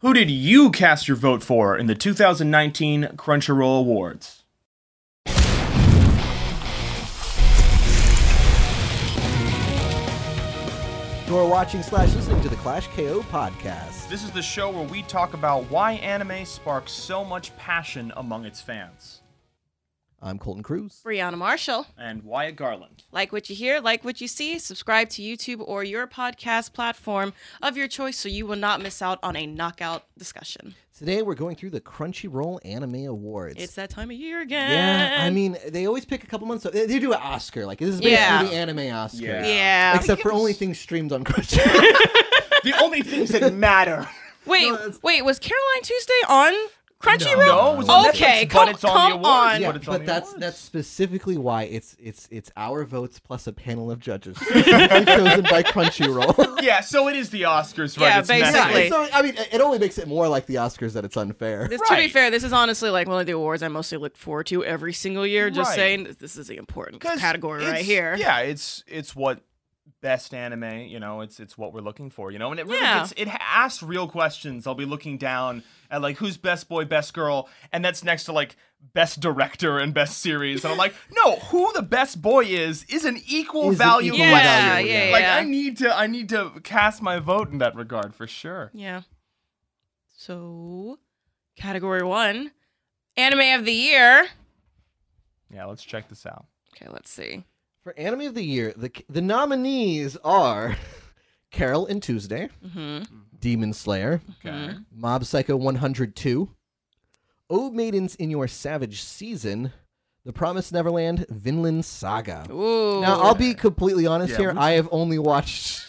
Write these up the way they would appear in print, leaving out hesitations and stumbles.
Who did you cast your vote for in the 2019 Crunchyroll Awards? You're watching / listening to the Clash KO podcast. This is the show where we talk about why anime sparks so much passion among its fans. I'm Colton Cruz. Brianna Marshall. And Wyatt Garland. Like what you hear, like what you see, subscribe to YouTube or your podcast platform of your choice so you will not miss out on a knockout discussion. Today we're going through the Crunchyroll Anime Awards. It's that time of year again. Yeah, I mean, they always pick a couple months. They do an Oscar. Like, this is basically the anime Oscar. Yeah. Except for only things streamed on Crunchyroll. The only things that matter. Wait, was Caroline Tuesday on Crunchyroll? No, it was on okay, Netflix, but it's on the awards. on. Yeah, But it's on but the that's awards. specifically why it's our votes plus a panel of judges chosen by Crunchyroll. Yeah, so it is the Oscars, right? Yeah, It's basically. messy. So I mean, it only makes it more like the Oscars that it's unfair. To be Right. fair, this is honestly like one of the awards I mostly look forward to every single year. Just Right. saying, this is the important 'Cause category right it's- here. Yeah, it's what best anime, you know, it's what we're looking for, you know, and it really Yeah. it asks real questions. I'll be looking down at like who's best boy, best girl, and that's next to like best director and best series, and I'm like, no, who the best boy is an equal Is an value equal question. value, yeah. Like I need to cast my vote in that regard for sure. Yeah. So, category 1, anime of the year. Yeah, let's check this out. Okay, let's see. For Anime of the Year, the nominees are Carol and Tuesday, Mm-hmm. Demon Slayer, Okay. Mob Psycho 102, O Maidens in Your Savage Season, The Promised Neverland, Vinland Saga. Ooh. Now, I'll be completely honest Yeah, here. we- I have only watched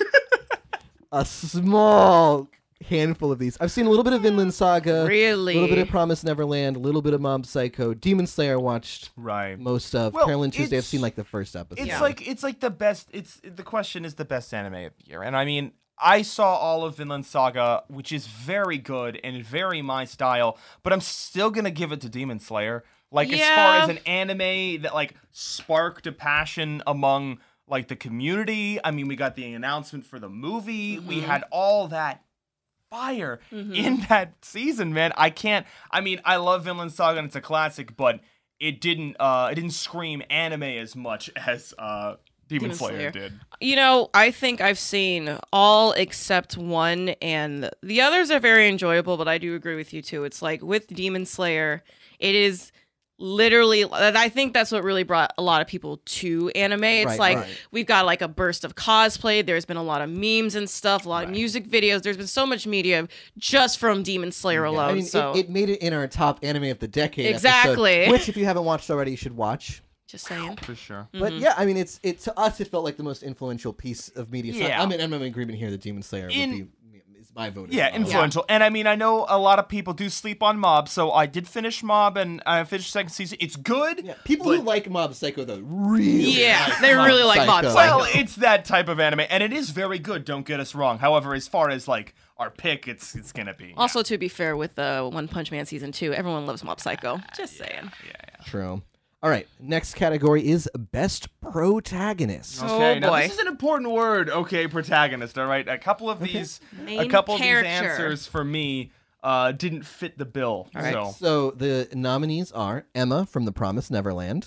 a small handful of these. I've seen a little bit of Vinland Saga, Really? a little bit of Promised Neverland, a little bit of Mob Psycho. Demon Slayer I watched Right. most of. Well, Carol and Tuesday, I've it's- seen like the first episode. It's Yeah. like the best. It's the question is the best anime of the year, and I mean I saw all of Vinland Saga, which is very good and very my style, but I'm still gonna give it to Demon Slayer. Like as far Yeah. as an anime that like sparked a passion among like the community. I mean, we got the announcement for the movie. We had all that fire in that season, man. I mean, I love Vinland Saga and it's a classic, but it didn't scream anime as much as Demon Slayer did. You know, I think I've seen all except one, and the others are very enjoyable, but I do agree with you too. It's like with Demon Slayer, it is literally, I think that's what really brought a lot of people to anime. It's Right, like right. we've got like a burst of cosplay. There's been a lot of memes and stuff, a lot of music videos. There's been so much media just from Demon Slayer alone. I mean, so it made it in our top anime of the decade. Exactly. Episode, which, if you haven't watched already, you should watch. just saying. For sure. But yeah, I mean, it to us it felt like the most influential piece of media. So Yeah. I'm in agreement here that Demon Slayer is my vote. as Yeah, well. influential. And I mean, I know a lot of people do sleep on Mob, so I did finish Mob and I finished second season. It's good. Yeah, people who like Mob Psycho though really Yeah, like they really like Mob Psycho. Well, it's that type of anime, and it is very good. Don't get us wrong. However, as far as like our pick, it's gonna be Also, to be fair, with One Punch Man season 2, everyone loves Mob Psycho. Just saying. True. All right, next category is best protagonist. Okay, Oh, now boy. this is an important word. Okay, protagonist. All right, a couple of these Main these character. answers for me didn't fit the bill. All right. So So the nominees are Emma from The Promised Neverland,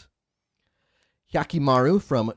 Yakimaru from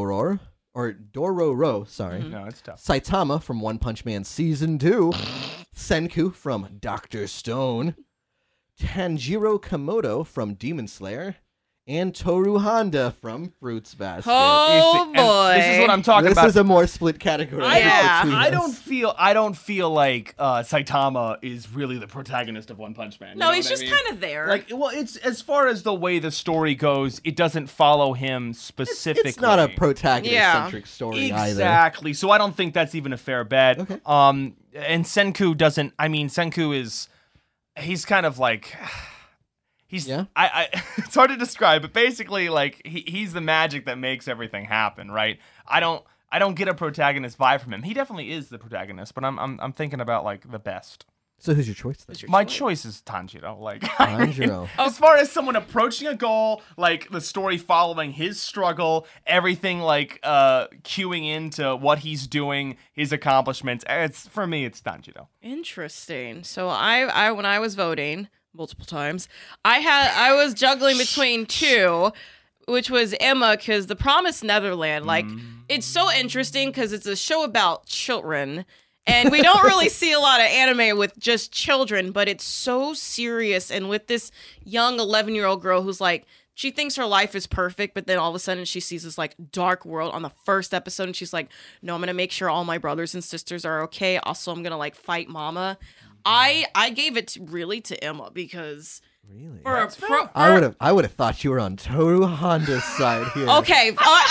Dororo, sorry. no, it's tough. Saitama from One Punch Man Season 2, Senku from Dr. Stone, Tanjiro Komodo from Demon Slayer, and Toru Honda from Fruits Basket. Oh, And boy. this is what I'm talking This about. is a more split category. Yeah. between I us. don't feel like Saitama is really the protagonist of One Punch Man. You No, know he's what I just mean? kind of there. Like, well, it's as far as the way the story goes, it doesn't follow him specifically. It's not a protagonist-centric story either. Exactly. So I don't think that's even a fair bet. Okay. And Senku doesn't. I mean, Senku is. He's kind of like. He's. Yeah? I. It's hard to describe, but basically, like he's the magic that makes everything happen, right? I don't get a protagonist vibe from him. He definitely is the protagonist, but I'm thinking about like the best. So who's your choice then? Who's your My choice is Tanjiro. Like, Tanjiro. as far as someone approaching a goal, like the story following his struggle, everything like cueing into what he's doing, his accomplishments. For me, it's Tanjiro. Interesting. So I when I was voting multiple times, I was juggling between two, which was Emma, because The Promised Neverland, like it's so interesting because it's a show about children. And we don't really see a lot of anime with just children, but it's so serious. And with this young 11-year-old girl who's like, she thinks her life is perfect, but then all of a sudden she sees this like dark world on the first episode. And she's like, no, I'm going to make sure all my brothers and sisters are okay. Also, I'm going to like fight mama. I gave it really to Emma because... Really? I would have thought you were on Toru Honda's side here. Okay,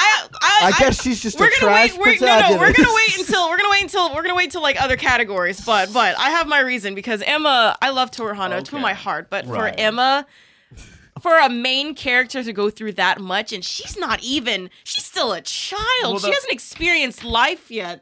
I guess she's just a trash protagonist. No, we're gonna wait until like other categories. But I have my reason because Emma, I love Toru Honda to my heart. But for Emma, for a main character to go through that much, and she's still a child. She hasn't experienced life yet.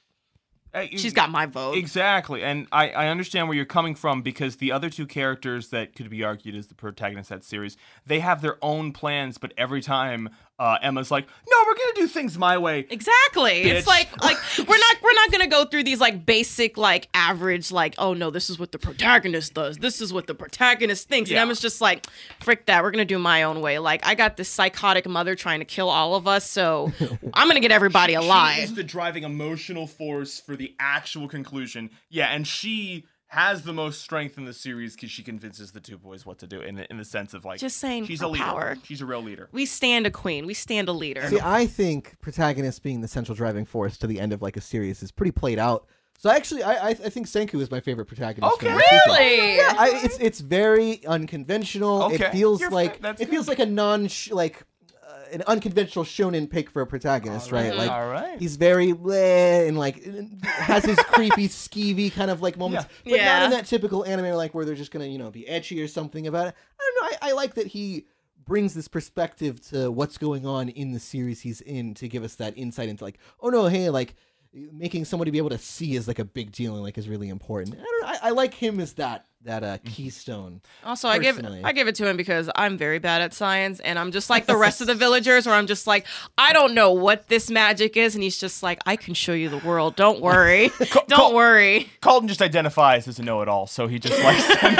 She's got my vote. Exactly. And I understand where you're coming from because the other two characters that could be argued as the protagonists of that series, they have their own plans, but every time Emma's like, no, we're going to do things my way. Exactly. Bitch. It's like we're not going to go through these like basic like average like, oh no, this is what the protagonist does. This is what the protagonist thinks. Yeah. And Emma's just like, frick that. We're going to do my own way. Like I got this psychotic mother trying to kill all of us, so I'm going to get everybody alive. She is the driving emotional force for the actual conclusion. Yeah, and she has the most strength in the series because she convinces the two boys what to do in the sense of like, just saying, she's a leader. Power. She's a real leader. We stand a queen. We stand a leader. See, I think protagonist being the central driving force to the end of like a series is pretty played out. So actually, I think Senku is my favorite protagonist. Okay, really? Yeah, it's very unconventional. Okay. It feels You're like that's it feels good. like an unconventional shonen pick for a protagonist, right? Like all right. he's very bleh and like has his creepy, skeevy kind of like moments, but not in that typical anime like where they're just gonna be edgy or something about it. I don't know. I like that he brings this perspective to what's going on in the series he's in to give us that insight into like, oh no, hey, like making somebody be able to see is like a big deal and like is really important. I don't know. I like him as that keystone. Also, I give it to him because I'm very bad at science, and I'm just like the rest of the villagers, where I'm just like, I don't know what this magic is, and he's just like, I can show you the world. Don't worry, don't worry. Colton just identifies as a know-it-all, so he just likes them.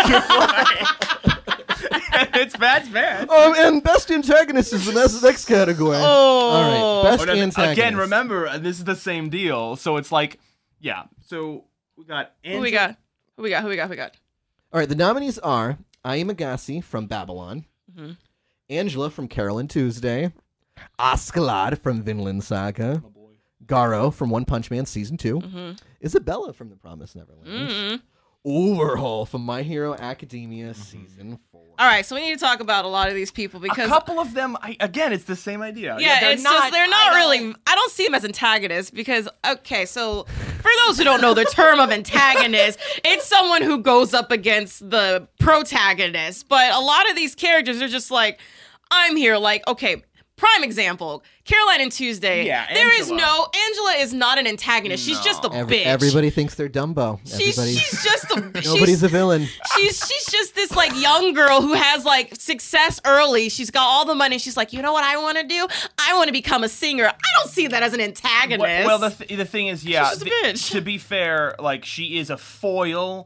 It's bad. And best antagonist is the next category. Oh, all right, best antagonist. Again, remember this is the same deal, so it's like, yeah. So we got Who we got? Who we got? All right, the nominees are Ai Magasi from Babylon, Angela from Carolyn Tuesday, Askeladd from Vinland Saga, Garo from One Punch Man Season 2, Isabella from The Promised Neverland, Overhaul from My Hero Academia Season 4. All right, so we need to talk about a lot of these people because a couple of them, again, it's the same idea. Yeah, they're not really. I don't see them as antagonists because okay, so for those who don't know the term of antagonist, it's someone who goes up against the protagonist. But a lot of these characters are just like, I'm here, like okay. Prime example, Caroline and Tuesday. Yeah, Angela is not an antagonist. She's just a bitch. Everybody thinks they're Dumbo. She's just a nobody's a villain. She's just this like young girl who has like success early. She's got all the money. She's like, you know what I want to do? I want to become a singer. I don't see that as an antagonist. Well, the thing is, yeah. She's just a bitch. To be fair, like she is a foil.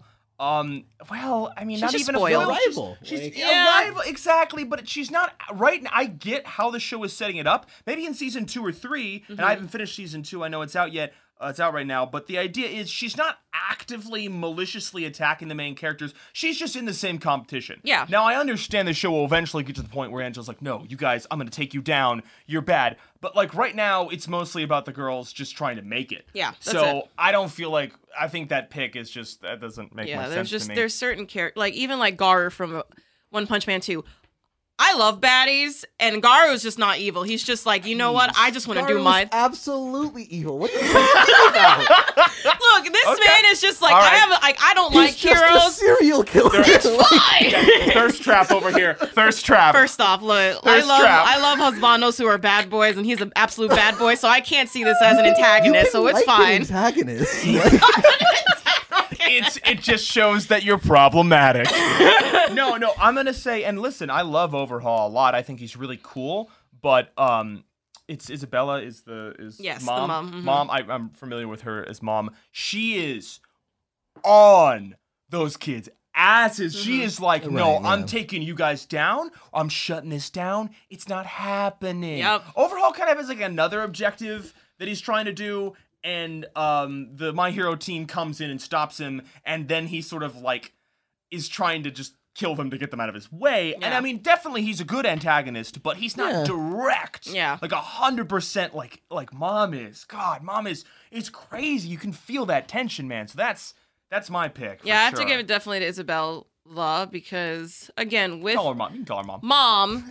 Well, I mean, She's not just even spoiled. a rival. She's Like, a rival, exactly. But she's not right. I get how the show is setting it up. Maybe in season 2 or 3, and I haven't finished season 2. I know it's out yet. It's out right now, but the idea is she's not actively, maliciously attacking the main characters. She's just in the same competition. Yeah. Now, I understand the show will eventually get to the point where Angela's like, no, you guys, I'm going to take you down. You're bad. But, like, right now, it's mostly about the girls just trying to make it. Yeah, that's So, it. I don't feel like, I think that pick is just, that doesn't make much sense to me. There's certain characters, like even like Garu from One Punch Man 2. I love baddies, and Garu's just not evil. He's just like, you know what? I just want to do mine. Absolutely evil. What are you talking about? Look, this man is just like, All right. I don't like He's just a heroes. serial killer. It's fine. Thirst trap over here. Thirst trap. First off, look, Thirst trap. I love husbandos who are bad boys, and he's an absolute bad boy, so I can't see this as an antagonist, so it's An fine. antagonist. it just shows that you're problematic. No, I'm gonna say, and listen, I love Overhaul a lot. I think he's really cool, but it's Isabella is Yes, the mom. mom. Mhm. Mom, I'm familiar with her as mom. She is on those kids' asses. She is like, no, Right, yeah. I'm taking you guys down. I'm shutting this down. It's not happening. Yep. Overhaul kind of has like another objective that he's trying to do, and the My Hero team comes in and stops him, and then he sort of like is trying to just kill them to get them out of his way. And Yeah. I mean, definitely he's a good antagonist, but he's not Yeah. direct. Yeah. Like 100% like Mom is. God, Mom is, it's crazy. You can feel that tension, man. So that's my pick. Yeah, I have to sure. give it definitely to Isabella because again with Call her Mom. You can call her Mom. mom,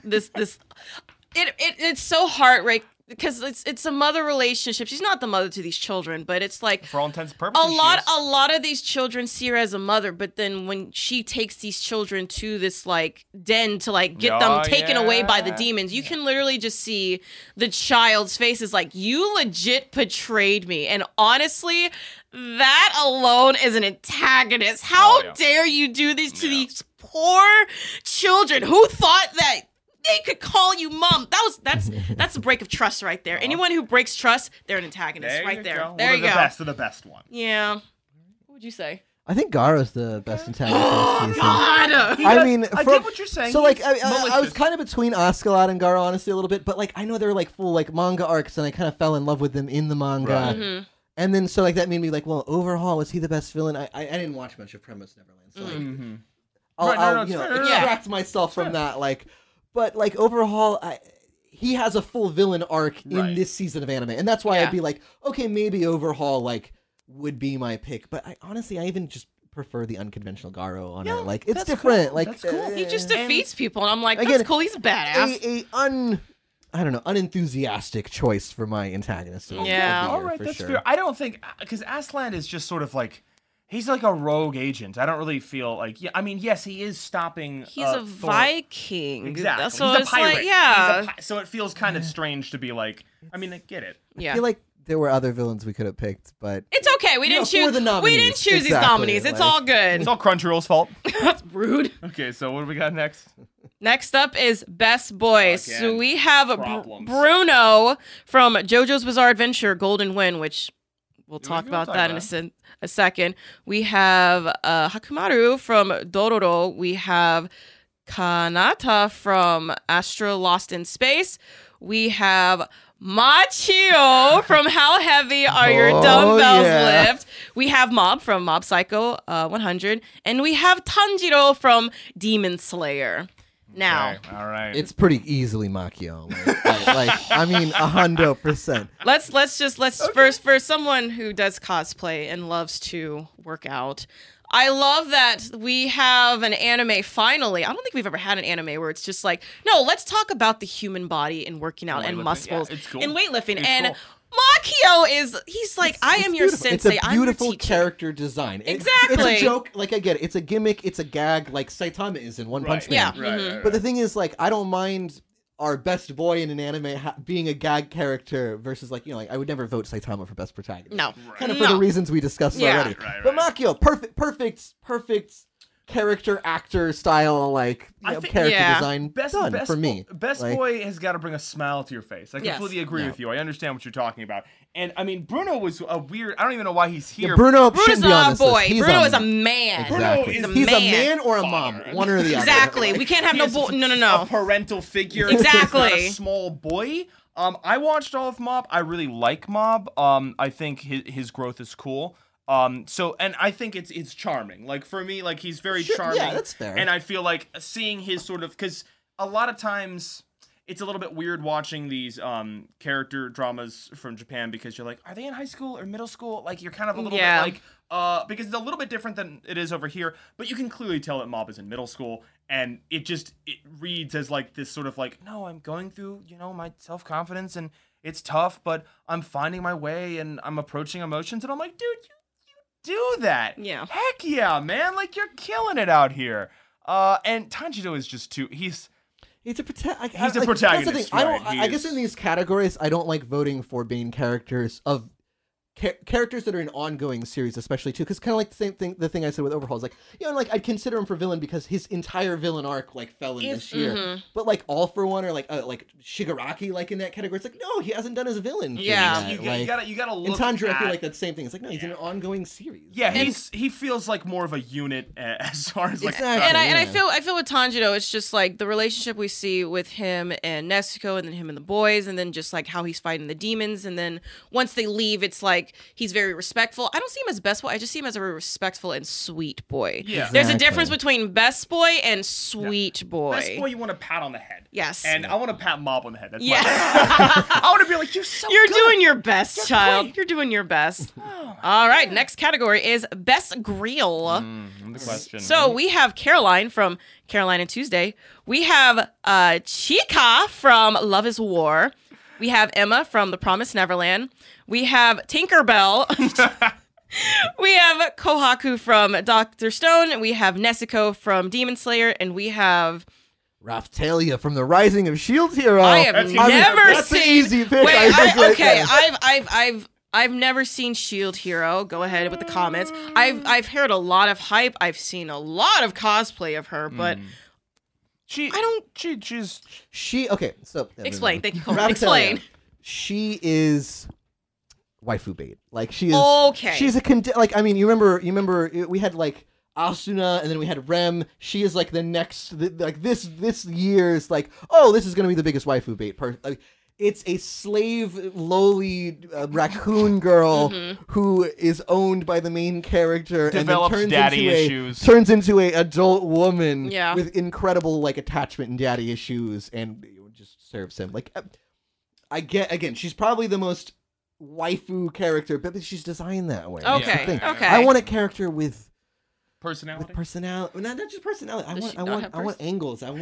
it's so heartbreaking because it's a mother relationship. She's not the mother to these children, but it's like For all intents and purposes, a lot of these children see her as a mother, but then when she takes these children to this like den to like get them Oh, taken away by the yeah. demons, you can literally just see the child's face is like, you legit betrayed me. And honestly, that alone is an antagonist. How Oh, yeah. dare you do this to Yeah. these poor children? Who thought that they could call you mom? That's a break of trust right there. Anyone who breaks trust, they're an antagonist There right you there. go. There Well, you they're go. the best. They're the best one. Yeah. What would you say? I think Garo's the best antagonist this season. God. He I does- mean, I from- get what you're saying. So like, He's I was malicious. kind of between Askeladd and Garo, honestly, a little bit. But like, I know they're like full like manga arcs, and I kind of fell in love with them in the manga. Right. Mm-hmm. And then so like that made me like, well, Overhaul, was he the best villain? I didn't watch much of Premise Neverland, so like, Mhm. I'll, Right, no, I'll no, it's you know fair. extract myself from that. Like, but like Overhaul, he has a full villain arc in Right. this season of anime, and that's why Yeah. I'd be like, okay, maybe Overhaul like would be my pick. But I honestly, I even just prefer the unconventional Garo on Yeah, it. Like, it's that's different. cool. Like, That's cool. He just And- defeats people, and I'm like, Again, that's cool. He's a badass. I don't know, unenthusiastic choice for my antagonist. of the Yeah. year, All right, for that's sure. fair. I don't think because Aslan is just sort of like he's like a rogue agent. I don't really feel like I mean, yes, he is stopping. He's a Thor. Viking. Exactly. So he's a it's pirate. like, yeah. He's a so it feels kind of strange to be like. I mean, I get it. I Yeah. feel like there were other villains we could have picked, but It's okay. We No, didn't for choose. the We nominees. didn't choose these Exactly, nominees. It's like- all good. It's all Crunchyroll's fault. That's rude. Okay, so what do we got next? Next up is Best Boy. So Again, we have problems. Bruno from JoJo's Bizarre Adventure Golden Wind, which we'll talk we'll about talk that about in a second. We have Hakumaru from Dororo. We have Kanata from Astra Lost in Space. We have Machio from How Heavy Are Your Oh, Dumbbells yeah. Lift? We have Mob from Mob Psycho 100. And we have Tanjiro from Demon Slayer. Now, Okay, all right. it's pretty easily Makio. I mean, 100%. let's first for someone who does cosplay and loves to work out. I love that we have an anime finally. I don't think we've ever had an anime where it's just like, no, let's talk about the human body and working out and Weightlifting. muscles Yeah, it's cool. and weightlifting. It's and cool. Makio he's like, I am your Beautiful. sensei. It's a I'm your beautiful teacher. character design. Exactly. It's a joke. Like, I get it. It's a gimmick. It's a gag like Saitama is in One Punch Man. Yeah. Right, Mhm. right, But the right. thing is, like, I don't mind our best boy in an anime being a gag character versus, like, I would never vote Saitama for best protagonist. No. Kind of for No. the reasons we discussed Yeah. already. Right, But right. Makio, perfect character actor style, like, I think- character Yeah. design done for me. Best Like, boy has got to bring a smile to your face. I Yes. completely agree Yeah. with you. I understand what you're talking about. And I mean, Bruno was a weird. I don't even know why he's here. Yeah, Bruno Bruno's shouldn't be on a this boy. list. He's Bruno is a man. Exactly. Bruno is He's a a man. man or a mom, Father. one or the other. Exactly. Like, We can't have He no is bull. No, no, A no. parental figure. Exactly. He's not a small boy. I watched all of Mob. I really like Mob. I think his growth is cool. So and I think it's charming. Like for me, like he's very Sure, charming. yeah, that's fair. And I feel like seeing his sort of because a lot of times it's a little bit weird watching these character dramas from Japan because you're like, are they in high school or middle school? Like you're kind of a little Yeah. bit like because it's a little bit different than it is over here, but you can clearly tell that Mob is in middle school, and it reads as like this sort of like, no, I'm going through, my self-confidence, and it's tough, but I'm finding my way, and I'm approaching emotions, and I'm like, dude, you do that. Yeah. Heck yeah, man, like you're killing it out here. And Tanjiro is just he's He's a He's a That's the thing. protagonist, I don't. right? I guess in these categories, I don't like voting for main characters of characters that are in ongoing series, especially too, because kind of like the thing I said with Overhaul is like, like I'd consider him for villain because his entire villain arc like fell in this year. But like All for One or like Shigaraki, like in that category, it's like no, he hasn't done his villain. Yeah. You gotta look. And Tanjiro, I feel at- like that's the same thing. It's like no, he's in an ongoing series. Yeah, he feels like more of a unit as far as like. Exactly. And I feel with Tanjiro, it's just like the relationship we see with him and Nezuko, and then him and the boys, and then just like how he's fighting the demons, and then once they leave, it's like he's very respectful. I don't see him as best boy. I just see him as a very respectful and sweet boy. Yeah. There's a Exactly. difference between best boy and sweet boy. Best boy, you want to pat on the head. Yes. And I want to pat Mob on the head. That's Yeah. I want to be like, you're so You're good. doing your best, You're child. great. You're doing your best. Oh, All right, next category is best grill. the question. So we have Caroline from Caroline and Tuesday. We have Chica from Love is War. We have Emma from The Promised Neverland. We have Tinkerbell. We have Kohaku from Dr. Stone. We have Nezuko from Demon Slayer. And we have... Raphtalia from the Rising of Shield Hero. I have That's never that's an seen... easy pick. Wait, I think right okay. there. I've never seen Shield Hero. Go ahead with the comments. I've heard a lot of hype. I've seen a lot of cosplay of her, but she's Okay, so explain. Thank you, Cole. Raphtalia. Explain. She is waifu bait. Like she is. Okay. She's like I mean, you remember we had like Asuna and then we had Rem. She is like the next like this year's like this is gonna be the biggest waifu bait. Like, it's a slave, lowly raccoon girl who is owned by the main character Develops and then daddy issues. turns into a adult woman Yeah. with incredible like attachment and daddy issues and just serves him. Like I get again, she's probably the most waifu character, but she's designed that way. That's the Okay, thing. okay. I want a character with personality. personality, not just personality. Does she I not have want angles. I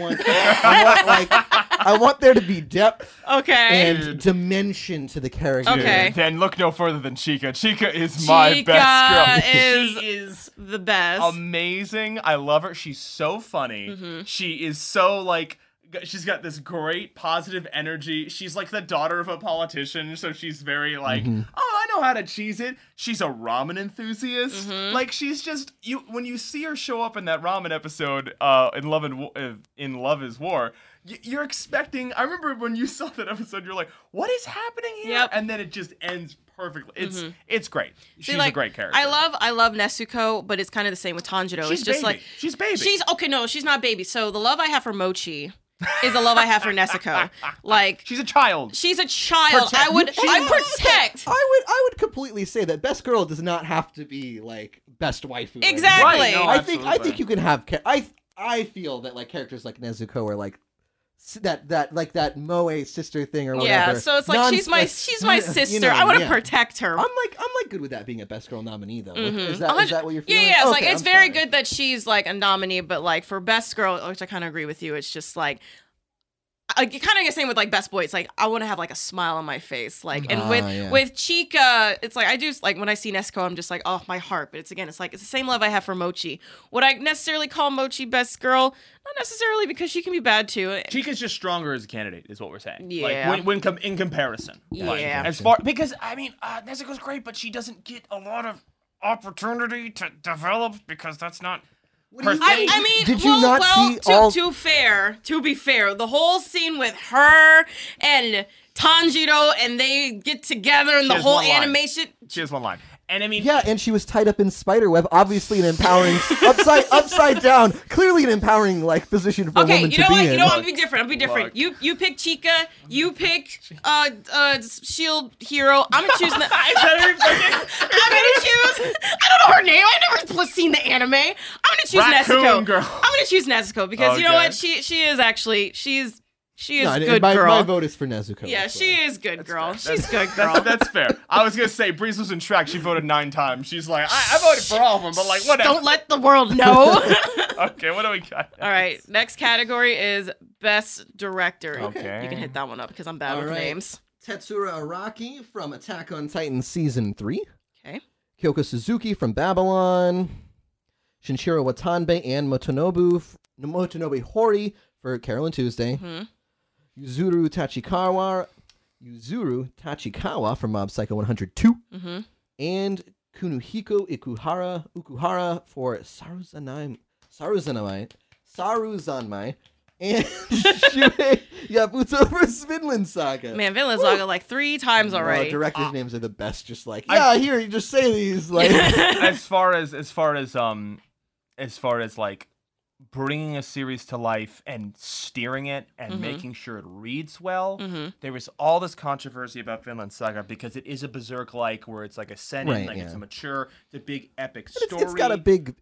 want there to be depth Okay. and dimension to the character. Okay. Then look no further than Chica. Chica is my Chica best girl. is She is the best. amazing. I love her. She's so funny. She is so like. She's got this great positive energy. She's like the daughter of a politician, so she's very like, oh, I know how to cheese it. She's a ramen enthusiast. Like she's just when you see her show up in that ramen episode in Love is War, you're expecting. I remember when you saw that episode, you're like, what is happening here? Yep. And then it just ends perfectly. It's great. She's See, like, a great character. I love Nezuko, but it's kind of the same with Tanjiro. She's it's just baby. like She's baby. She's okay. No, she's not baby. So the love I have for Mochi is the love I have for Nezuko. Like She's a child. she's a child. Protect- I protect. I would completely say that best girl does not have to be like best waifu. Like, Exactly. Right, no, I think absolutely. you can have. I feel that like characters like Nezuko are like that Moe sister thing or whatever. Yeah. So it's like she's my sister. you know, I want to yeah. protect her. I'm like good with that being a best girl nominee though. Is that 100 what you're feeling? Yeah, it's like Okay, it's I'm very sorry. good that she's like a nominee, but like for best girl, which I kind of agree with you, it's just like kind of the same with like best boy. It's like I want to have like a smile on my face, like and yeah. with Chica, it's like I do like when I see Nezuko, I'm just like oh my heart. But it's the same love I have for Mochi. Would I necessarily call Mochi best girl? Not necessarily because she can be bad too. Chica's just stronger as a candidate, is what we're saying. Yeah. Like in comparison. Like, Yeah. as far because I mean, Nezuko's great, but she doesn't get a lot of opportunity to develop because that's not her thing. I mean, Did you not see to be fair, the whole scene with her and Tanjiro and they get together and She the has whole one line. animation. She has one line, and I mean, Yeah, and she was tied up in spiderweb. Obviously, an empowering upside down. Clearly, an empowering like position for a Okay, woman you to know be what? in. You know what? I'm gonna be different. I'm gonna be different. Look. You pick Chica. You pick Shield Hero. I'm gonna choose. I'm gonna choose. I don't know her name. I've never seen the anime. I'm gonna choose Raccoon Nezuko. girl. I'm gonna choose Nezuko because you know Okay. what? She is actually she is No, good my girl. vote is for Nezuko. Yeah, as well. she is good girl. She's good That's, girl. that's fair. I was gonna say Breeze was in track. She voted 9 times. She's like, I voted for all of them, but like whatever. Don't let the world know. Okay, what do we got? All right, next category is best director. Okay. You can hit that one up because I'm bad All with right. names. Tetsura Araki from Attack on Titan Season 3. Okay. Kyoko Suzuki from Babylon. Shinichiro Watanabe and Motonobu Hori for Carol and Tuesday. Mhm. Yuzuru Tachikawa from Mob Psycho 102. and Kunuhiko Ukuhara for Saruzanmai, and Shuhei Yabuto for Vinland Saga. Man, Vinland Saga like 3 times already. Directors' names are the best. Just like, here, you just say these. Like, as far as like bringing a series to life and steering it and making sure it reads well. There was all this controversy about Vinland Saga because it is a Berserk-like, where it's like a seinen, it's a mature, it's a big epic story. It's got a big.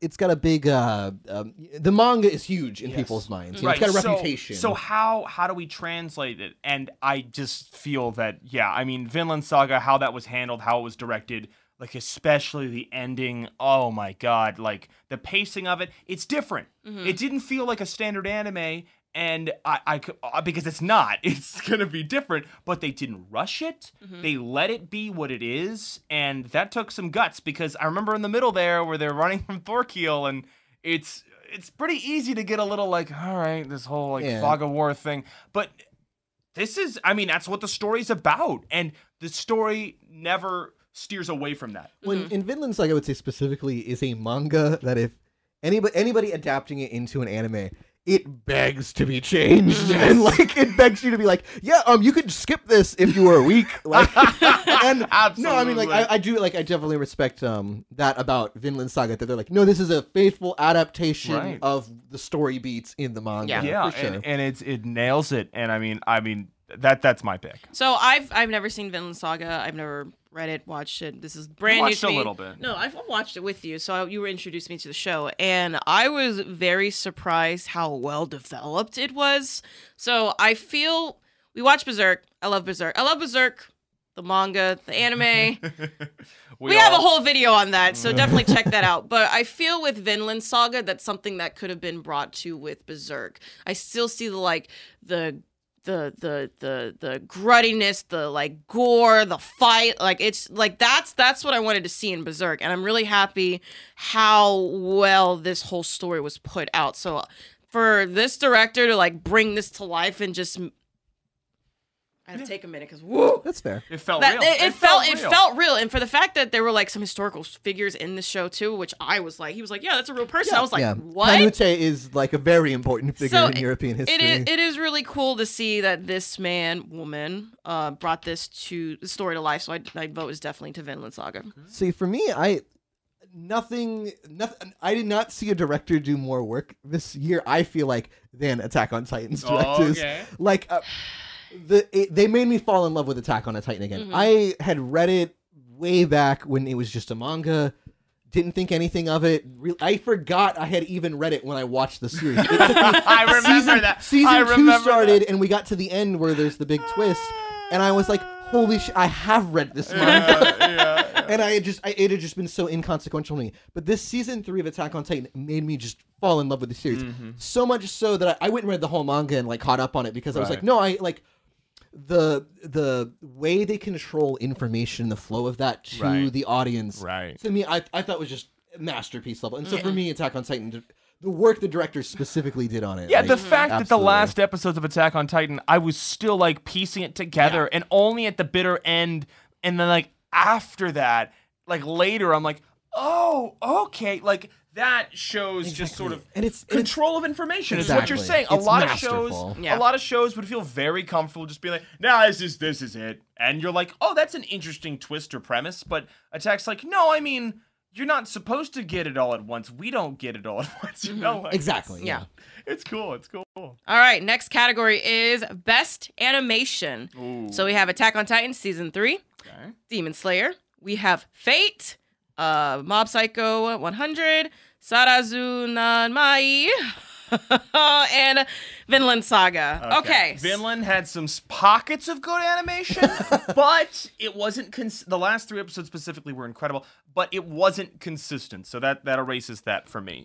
The manga is huge in people's minds. It's got a reputation. So how do we translate it? And I just feel that I mean, Vinland Saga, how that was handled, how it was directed. Like, especially the ending, oh my god, like, the pacing of it, it's different. It didn't feel like a standard anime, and because it's not, it's gonna be different, but they didn't rush it, they let it be what it is, and that took some guts, because I remember in the middle there, where they're running from Thorkiel, and it's pretty easy to get a little like, alright, this whole, like, fog of war thing, but this is, I mean, that's what the story's about, and the story never steers away from that. When in Vinland Saga, I would say specifically, is a manga that if anybody adapting it into an anime, it begs to be changed, and like it begs you to be like, you could skip this if you were weak. Like, and absolutely. No, I mean, like I definitely respect that about Vinland Saga, that they're like, no, this is a faithful adaptation of the story beats in the manga. Yeah, for sure. and it nails it, and I mean that's my pick. So I've never seen Vinland Saga. I've never read it, watched it. This is brand new to me. Watched a little bit. No, I've watched it with you. So you were introduced me to the show, and I was very surprised how well developed it was. So I feel we watched Berserk. I love Berserk. The manga, the anime. we have a whole video on that, so definitely check that out. But I feel with Vinland Saga, that's something that could have been brought to with Berserk. I still see the gruttiness, the like gore, the fight, like it's like that's what I wanted to see in Berserk, and I'm really happy how well this whole story was put out. So for this director to like bring this to life and just I had to take a minute because whoa, that's fair. It felt real. It felt real, and for the fact that there were like some historical figures in the show too, which I was like, he was like, yeah, that's a real person. I was like, what? Canute is like a very important figure in European history. It is really cool to see that this woman brought this story to life. So I vote is definitely to Vinland Saga. See, for me, nothing. I did not see a director do more work this year, I feel like, than Attack on Titan's directors. Okay. Like. They made me fall in love with Attack on a Titan again. I had read it way back when it was just a manga. Didn't think anything of it. I forgot I had even read it when I watched the series. I remember that. Season 2 started, and we got to the end where there's the big twist, and I was like, holy shit, I have read this manga. And it had just been so inconsequential to me. But this season 3 of Attack on Titan made me just fall in love with the series. So much so that I went and read the whole manga and like caught up on it, because I was like, no, I like the way they control information, the flow of that to the audience, to me, I thought was just masterpiece level. And so for me, Attack on Titan, the work the director specifically did on it. Yeah, like, the fact that the last episodes of Attack on Titan, I was still like piecing it together, and only at the bitter end, and then like after that, like later, I'm like, oh, okay, like that shows just sort of control of information is what you're saying. A lot of shows would feel very comfortable just being like, nah, this is it. And you're like, oh, that's an interesting twist or premise. But Attack's like, no, I mean, you're not supposed to get it all at once. We don't get it all at once, you know? Like, exactly. Yeah. It's cool. All right, next category is Best Animation. Ooh. So we have Attack on Titan Season 3, Demon Slayer. We have Fate, Mob Psycho 100, Sarazanmai, and Vinland Saga. Okay. Vinland had some pockets of good animation, but it wasn't the last 3 episodes specifically were incredible, but it wasn't consistent. So that erases that for me.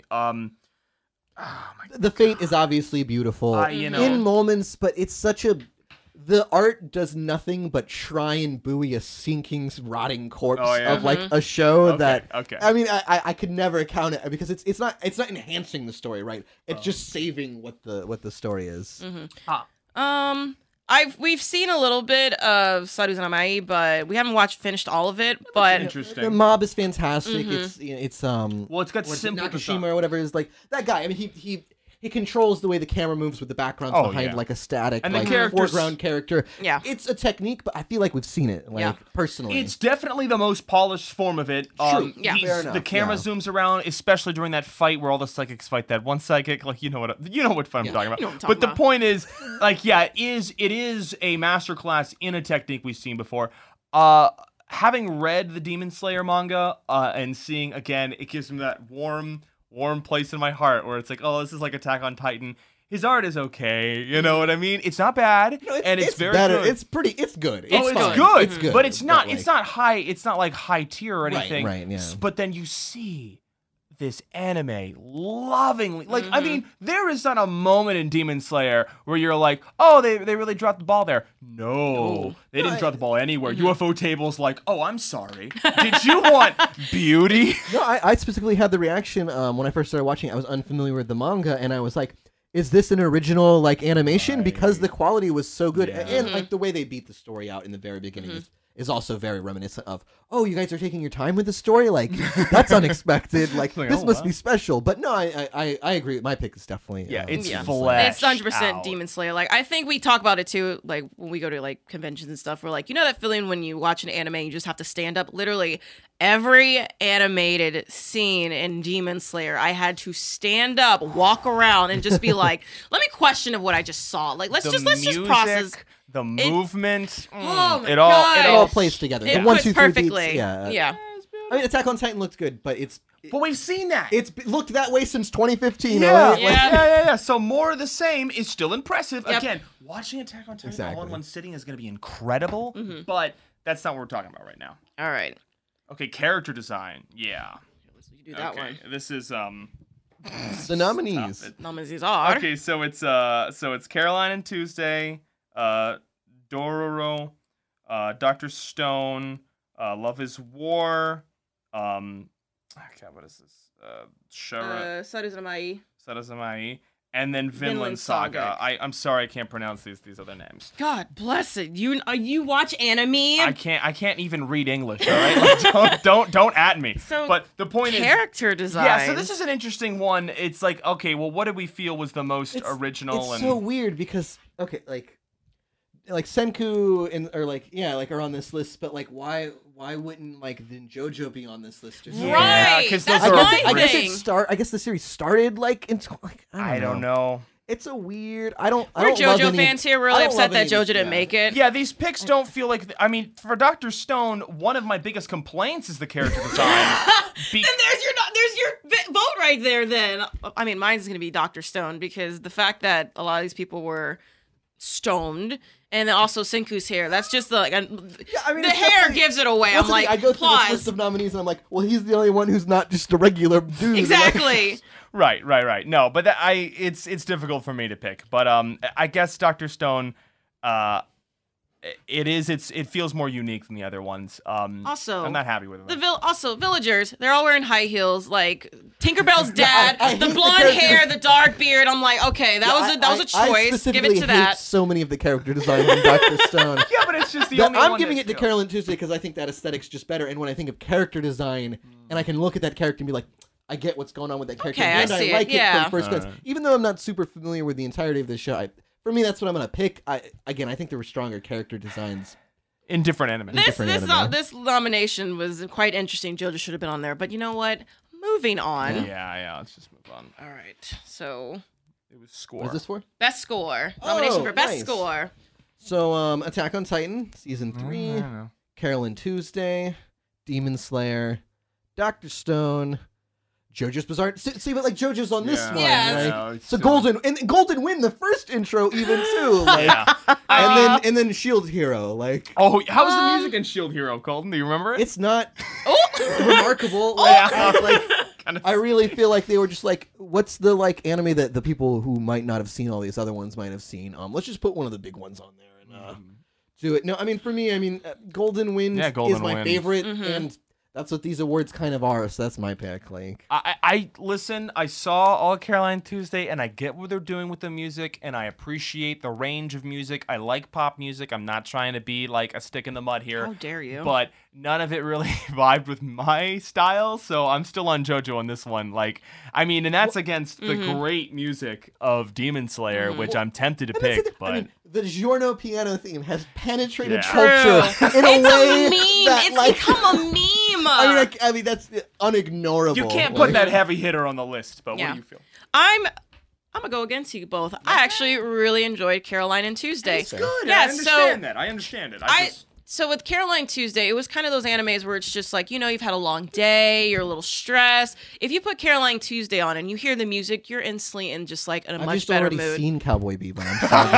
The Fate is obviously beautiful in moments, but it's such a... The art does nothing but try and buoy a sinking, rotting corpse of like a show that. I mean, I could never count it because it's not enhancing the story, right? It's just saving what the story is. We've seen a little bit of Saruzanamai, but we haven't finished all of it. But Interesting. The mob is fantastic. It's Well, it's got what's it, simple Nakashima design. or whatever is like that guy. I mean, he controls the way the camera moves with the backgrounds Oh, behind yeah. like a static And the like characters- foreground character. Yeah. It's a technique, but I feel like we've seen it personally. It's definitely the most polished form of it. True. Yeah. Fair enough, The camera yeah. zooms around, especially during that fight where all the psychics fight that one psychic. Like you know what fight I'm talking about. You know what I'm But the talking about. point is, like, yeah, it is a masterclass in a technique we've seen before. Having read the Demon Slayer manga and seeing again, it gives me that warm place in my heart where it's like, oh, this is like Attack on Titan. His art is okay, you know what I mean? It's not bad, and it's very better. good. It's pretty. It's good. Oh, It's it's fine. good. It's good. But it's not. like- It's not high. It's not like high tier or anything. right, yeah. But then you see this anime lovingly. Like, I mean, there is not a moment in Demon Slayer where you're like, oh, they really dropped the ball there. No, they didn't drop the ball anywhere. UFO Table's like, oh, I'm sorry. Did you want beauty? No, I specifically had the reaction when I first started watching. I was unfamiliar with the manga, and I was like, "Is this an original like animation?" Because the quality was so good, and like the way they beat the story out in the very beginning is also very reminiscent of, "Oh, you guys are taking your time with the story. Like that's unexpected. Like Like, this oh, must wow. be special." But no, I agree. My pick is definitely It's Yeah. flesh. It's 100% out. Demon Slayer. Like, I think we talk about it too, like, when we go to, like, conventions and stuff. We're like, you know that feeling when you watch an anime and you just have to stand up? Literally, every animated scene in Demon Slayer, I had to stand up, walk around, and just be like, let me question of what I just saw. Like, let's just process. the movement. Oh my it all God. It all plays together. It the 1, fits 2, 3 perfectly. beats, yeah. Yeah. I mean, Attack on Titan looks good, but it's But we've seen that. looked that way since 2015. Yeah, alright? Yeah. Like, yeah. So more of the same is still impressive. Yep. Again, watching Attack on Titan all Exactly. in one sitting is going to be incredible. But that's not what we're talking about right now. All right. Okay, character design. Yeah. Let's do that Okay, one. this is the nominees. Stop it. Nominees are. Okay, so it's Caroline and Tuesday, Dororo, Dr. Stone, Love is War, God, what is this? Shara Saruzanamai. Sarazamai, and then Vinland Vinland Saga. Saga. I'm sorry I can't pronounce these other names. God bless it. You watch anime? I can't even read English, all right? Like, don't at me. So, but the point is Character design. yeah, so this is an interesting one. It's like, okay, well, what did we feel was the most original? It's and so weird because like Senku are on this list, but like why wouldn't like then JoJo be on this list? Or something? Yeah, Right. 'cause That's those are my I guess thing. I guess the series started like in I don't know. It's a weird. I don't. We're love JoJo any- fans here. We're I really don't upset love that any of JoJo these- didn't yeah. make it. Yeah, these picks don't feel like. I mean, for Dr. Stone, one of my biggest complaints is the character design. Then there's your vote right there. Then I mean, mine's gonna be Dr. Stone because the fact that a lot of these people were stoned, and then also Senku's hair. That's just the I mean, the it's hair definitely- gives it away. That's I'm the like, thing, I go through this list applause. of nominees and I'm like, well, he's the only one who's not just a regular dude. Exactly. Right. No, but it's difficult for me to pick. But I guess Dr. Stone, it feels more unique than the other ones. Also, I'm not happy with it. Also, villagers, they're all wearing high heels. Like Tinkerbell's dad, I hate the the blonde characters. hair, the dark beard. I'm like, okay, that was a I choice. Give specifically it to hate that. so many of the character designs in Dr. Stone. Yeah, but it's just the That- only I'm one giving that's it to Carolyn Tuesday because I think that aesthetic's just better. And when I think of character design, and I can look at that character and be like, I get what's going on with that character, Okay, I and see it, like it yeah. from first glance. Even though I'm not super familiar with the entirety of the show, for me, that's what I'm gonna pick. I think there were stronger character designs. in different anime. different anime. This nomination was quite interesting. JoJo should have been on there, but you know what? Moving on. Yeah. Let's just move on. All right. So, It was score. What is this for? best score. Nomination for best nice. score. So, Attack on Titan, Season 3, I don't know. Carolyn Tuesday, Demon Slayer, Dr. Stone, JoJo's Bizarre. See, but like JoJo's on this Yeah. one, Yes. right? No, it's So still- Golden win the first intro even too. Like, Yeah. and then Shield Hero. Like Oh, how was the music in Shield Hero, Colton? Do you remember it? it's not Oh, remarkable. Kinda- I really feel like they were just like, what's the like anime that the people who might not have seen all these other ones might have seen? Let's just put one of the big ones on there and do it. No, I mean for me, Golden Wind Yeah, Golden is my Wind. favorite, Mhm. and That's what these awards kind of are, so that's my pick. Like, I listen, I saw All Caroline Tuesday, and I get what they're doing with the music, and I appreciate the range of music. I like pop music. I'm not trying to be like a stick in the mud here. How dare you? But none of it really vibed with my style, so I'm still on JoJo on this one. Like, I mean, and that's against the great music of Demon Slayer, which I'm tempted to pick, but... I mean, the Giorno piano theme has penetrated Yeah. culture in a It's way a meme. that, It's like, become a meme. I mean, that's unignorable. You can't Like, put that heavy hitter on the list, but what Yeah. do you feel? I'm gonna go against you both. I actually really enjoyed Caroline and Tuesday. It's Good. Yeah, I understand that. I understand it. So with Caroline Tuesday, it was kind of those animes where it's just like, you've had a long day, you're a little stressed. If you put Caroline Tuesday on and you hear the music, you're instantly in just like in a I've much just better already mood. seen Cowboy Bebop.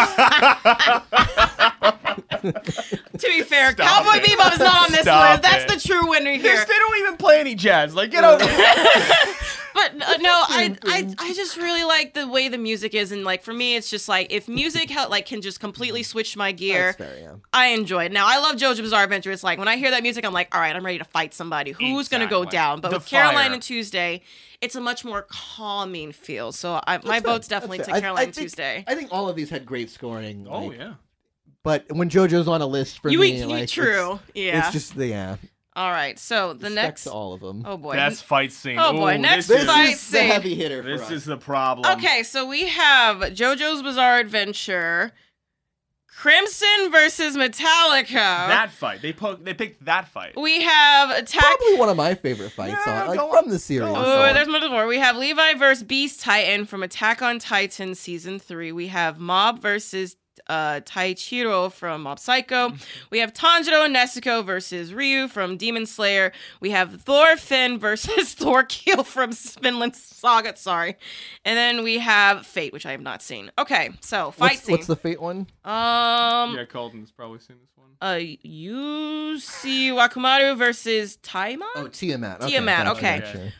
I'm sorry. To be fair, Stop Cowboy it. Bebop is not on this Stop list. That's it. the true winner They here. don't even play any jazz. Like, get over it. But no, I just really like the way the music is, and like for me, it's just like if music can just completely switch my gear. That's fair, yeah. I enjoy it. Now I love JoJo Bizarre Adventure. It's like when I hear that music, I'm like, all right, I'm ready to fight somebody. Who's gonna go Exactly. down? But The with Caroline fire. and Tuesday, it's a much more calming feel. So my That's vote's fair. definitely That's to fair. Caroline think, Tuesday. I think all of these had great scoring. Oh, like, yeah. But when JoJo's on a list for me, like, true. Yeah. it's just yeah. All right. So the Respect next. to all of them. Oh boy. Best fight scene. Oh, boy. Ooh, Next this This fight is the scene. heavy hitter. For This us. is the problem. Okay, so we have JoJo's Bizarre Adventure, Crimson versus Metallica. That fight. They picked that fight. We have Attack. Probably one of my favorite fights Yeah, on, like go from on. the series. Go on. Oh, there's much more. We have Levi versus Beast Titan from Attack on Titan Season 3. We have Mob versus Taichiro from Mob Psycho. We have Tanjiro and Nezuko versus Ryu from Demon Slayer. We have Thorfinn versus Thorkeel from Vinland Saga. Sorry. And then we have Fate, which I have not seen. Okay, so fight scene. What's the Fate one? Yeah, Colton's probably seen this one. Yusi Wakamaru versus Taima? Oh, Tiamat. Tiamat, gotcha, okay. gotcha.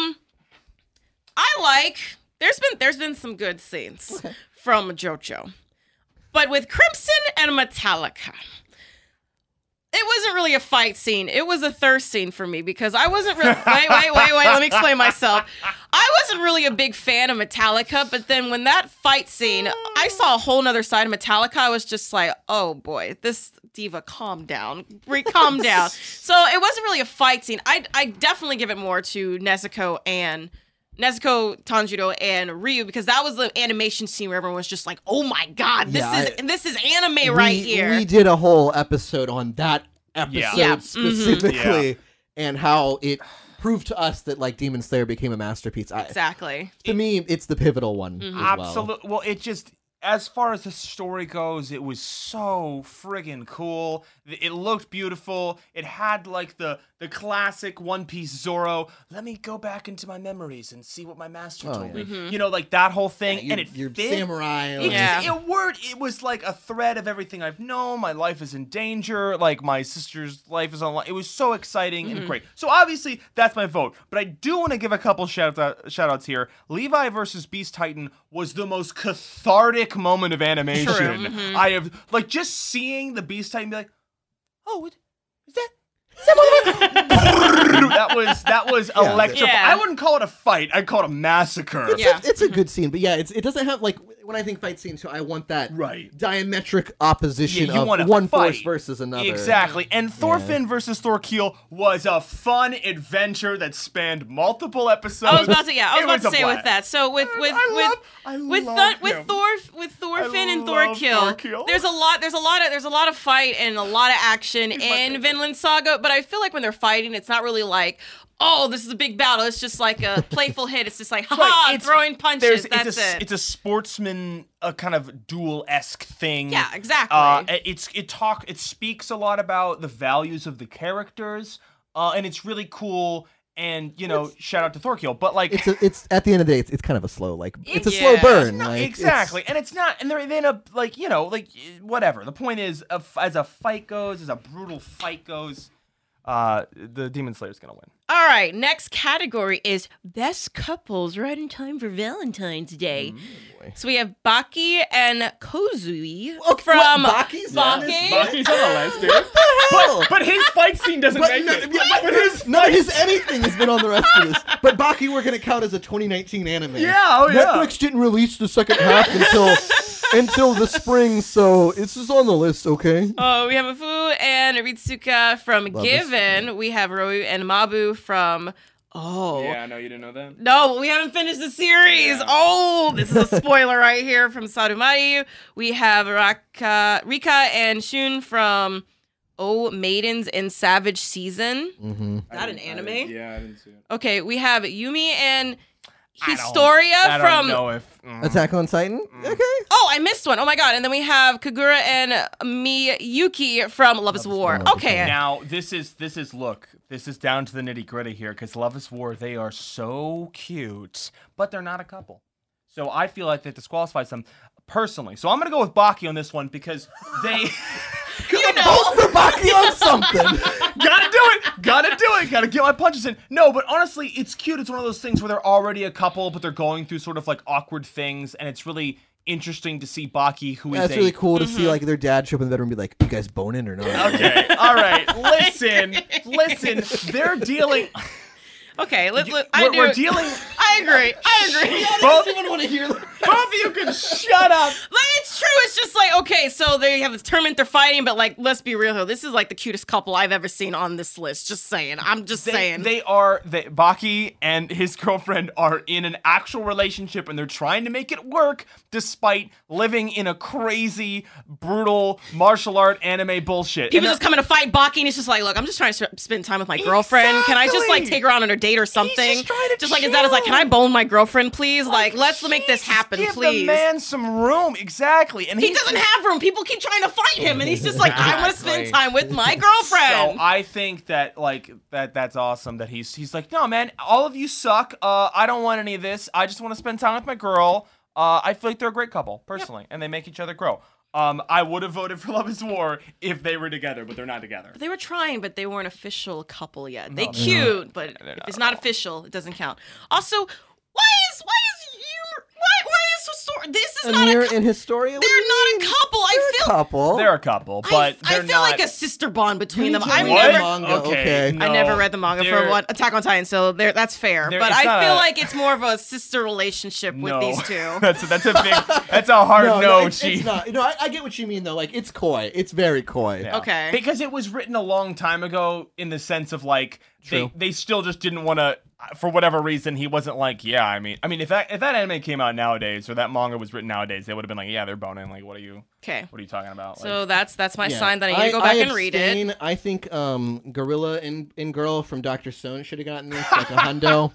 I like there's been some good scenes from JoJo. But with Crimson and Metallica, it wasn't really a fight scene. It was a thirst scene for me because I wasn't really wait, let me explain myself. I wasn't really a big fan of Metallica, but then when that fight scene, I saw a whole nother side of Metallica. I was just like, oh boy, this diva, calm down. Calm down. So it wasn't really a fight scene. I definitely give it more to Nezuko, Tanjiro, and Ryu because that was the animation scene where everyone was just like, "Oh my god, this is anime right here." We did a whole episode on that episode Yeah. specifically, Yeah. and how it proved to us that like Demon Slayer became a masterpiece. Exactly. To me, it's the pivotal one. As well. Absolutely. Well, it just, as far as the story goes, it was so friggin' cool. It looked beautiful. It had like the classic One Piece Zoro. Let me go back into my memories and see what my master told me. You know, like that whole thing, and it You're fit. samurai. Like, Yeah. It was like a thread of everything I've known. My life is in danger. Like my sister's life is on line. It was so exciting and great. So obviously that's my vote. But I do want to give a couple shout outs here. Levi versus Beast Titan was the most cathartic moment of animation. I have like just seeing the Beast Titan be like, oh, is that? that was Yeah, electrifying. Yeah. I wouldn't call it a fight. I'd call it a massacre. Yeah. It's a good scene, but yeah, it doesn't have like when I think fight scene, so I want that Right. diametric opposition Yeah, you want a of one fight. force versus another. Exactly. And Thorfinn versus Thorkeel was a fun adventure that spanned multiple episodes. I was about to a say blast. with that. So with I Thorfinn and love Thorkeel, Thorkeel. there's a lot of fight and a lot of action in Vinland Saga, but I feel like when they're fighting, it's not really like, oh, this is a big battle. It's just like a playful hit. It's just like, haha, It's- throwing punches. It's That's it. It's a sportsman, kind of duel-esque thing. Yeah, exactly. It speaks a lot about the values of the characters, and it's really cool. And shout out to Thorkeel, but like It's at the end of the day, it's kind of a slow it's a Yeah. slow burn. No, like, exactly, and it's not, and they're in a whatever. The point is, as a fight goes, as a brutal fight goes, the Demon Slayer's gonna win. All right, next category is best couples right in time for Valentine's Day. boy. So we have Baki and Kozui Okay, from what, Baki's on this? Baki. Baki's on the list, dude. Hell! But his fight scene doesn't make it. But his None of his anything has been on the rest of this. But Baki, we're gonna count as a 2019 anime. Yeah, oh yeah. Netflix didn't release the second half until the spring, so it's just on the list, okay? Oh, we have Afu and Ritsuka from Love Given. We have Rou and Mabu from Yeah, no, you didn't know that. No, we haven't finished the series. Yeah. Oh, this is a spoiler right here from Sarumai. We have Rika and Shun from Maidens in Savage Season. Mm-hmm. Is that an anime? Yeah, I didn't see it. Okay, we have Yumi and I Historia don't from. know if Attack on Titan? Okay. Oh, I missed one. Oh my god! And then we have Kagura and Miyuki from Love Is War. War. Okay. Now this is down to the nitty gritty here because Love Is War, they are so cute, but they're not a couple. So I feel like that disqualifies them personally. So I'm gonna go with Baki on this one because they Vote for Baki on something. gotta do it, gotta get my punches in. No, but honestly, it's cute. It's one of those things where they're already a couple, but they're going through sort of like awkward things, and it's really interesting to see Baki, who is That's really cool to see like their dad show up in the bedroom and be like, "You guys boning or not?" Okay, all right. Listen. They're dealing. Okay. we're dealing. I agree. Both, even want to hear that. both of you can shut up. Like, it's true. It's just like, okay, so they have this tournament, they're fighting, but like, let's be real here. This is like the cutest couple I've ever seen on this list. Just saying. I'm just saying. Baki and his girlfriend are in an actual relationship and they're trying to make it work despite living in a crazy, brutal martial art anime bullshit. People And just coming to fight Baki, and he's just like, look, I'm just trying to spend time with my girlfriend. Can I just like Exactly. take her out on a date or something? just trying to Just like his dad is like, can I bone my girlfriend, please? Like, let's make this Jesus, happen, give please. the man some room, exactly. And He doesn't have room. People keep trying to fight him, and he's just like, I want to spend Exactly. time with my girlfriend. So I think that that's awesome that he's like, no man, all of you suck. I don't want any of this. I just want to spend time with my girl. I feel like they're a great couple personally, and they make each other grow. I would have voted for Love Is War if they were together, but they're not together. They were trying, but they weren't official couple yet. They No, cute, but They're if not it's at not all. official, it doesn't count. Also, why is Historia? This is not a Amir couple. and Historia? They're not a couple. I feel. couple. They're a couple, but I they're feel not. like a sister bond between them. What? I've What? never. Manga, okay. No, I never read the manga for they're- one Attack on Titan, so that's fair. They're- But it's I not feel a- like it's more of a sister relationship with No. these two. that's a hard no, it's Chief. not. No, I get what you mean though. Like it's coy. It's very coy. Yeah. Okay. Because it was written a long time ago in the sense of like True. they still just didn't want to, for whatever reason, he wasn't like, yeah, I mean if that anime came out nowadays or that manga was written nowadays, they would have been like, yeah, they're boning. Like, what are you Okay. talking about? So Like, that's my Yeah. sign that I need to go back and read it. abstain. I think Gorilla and Girl from Dr. Stone should have gotten this, like a hundo.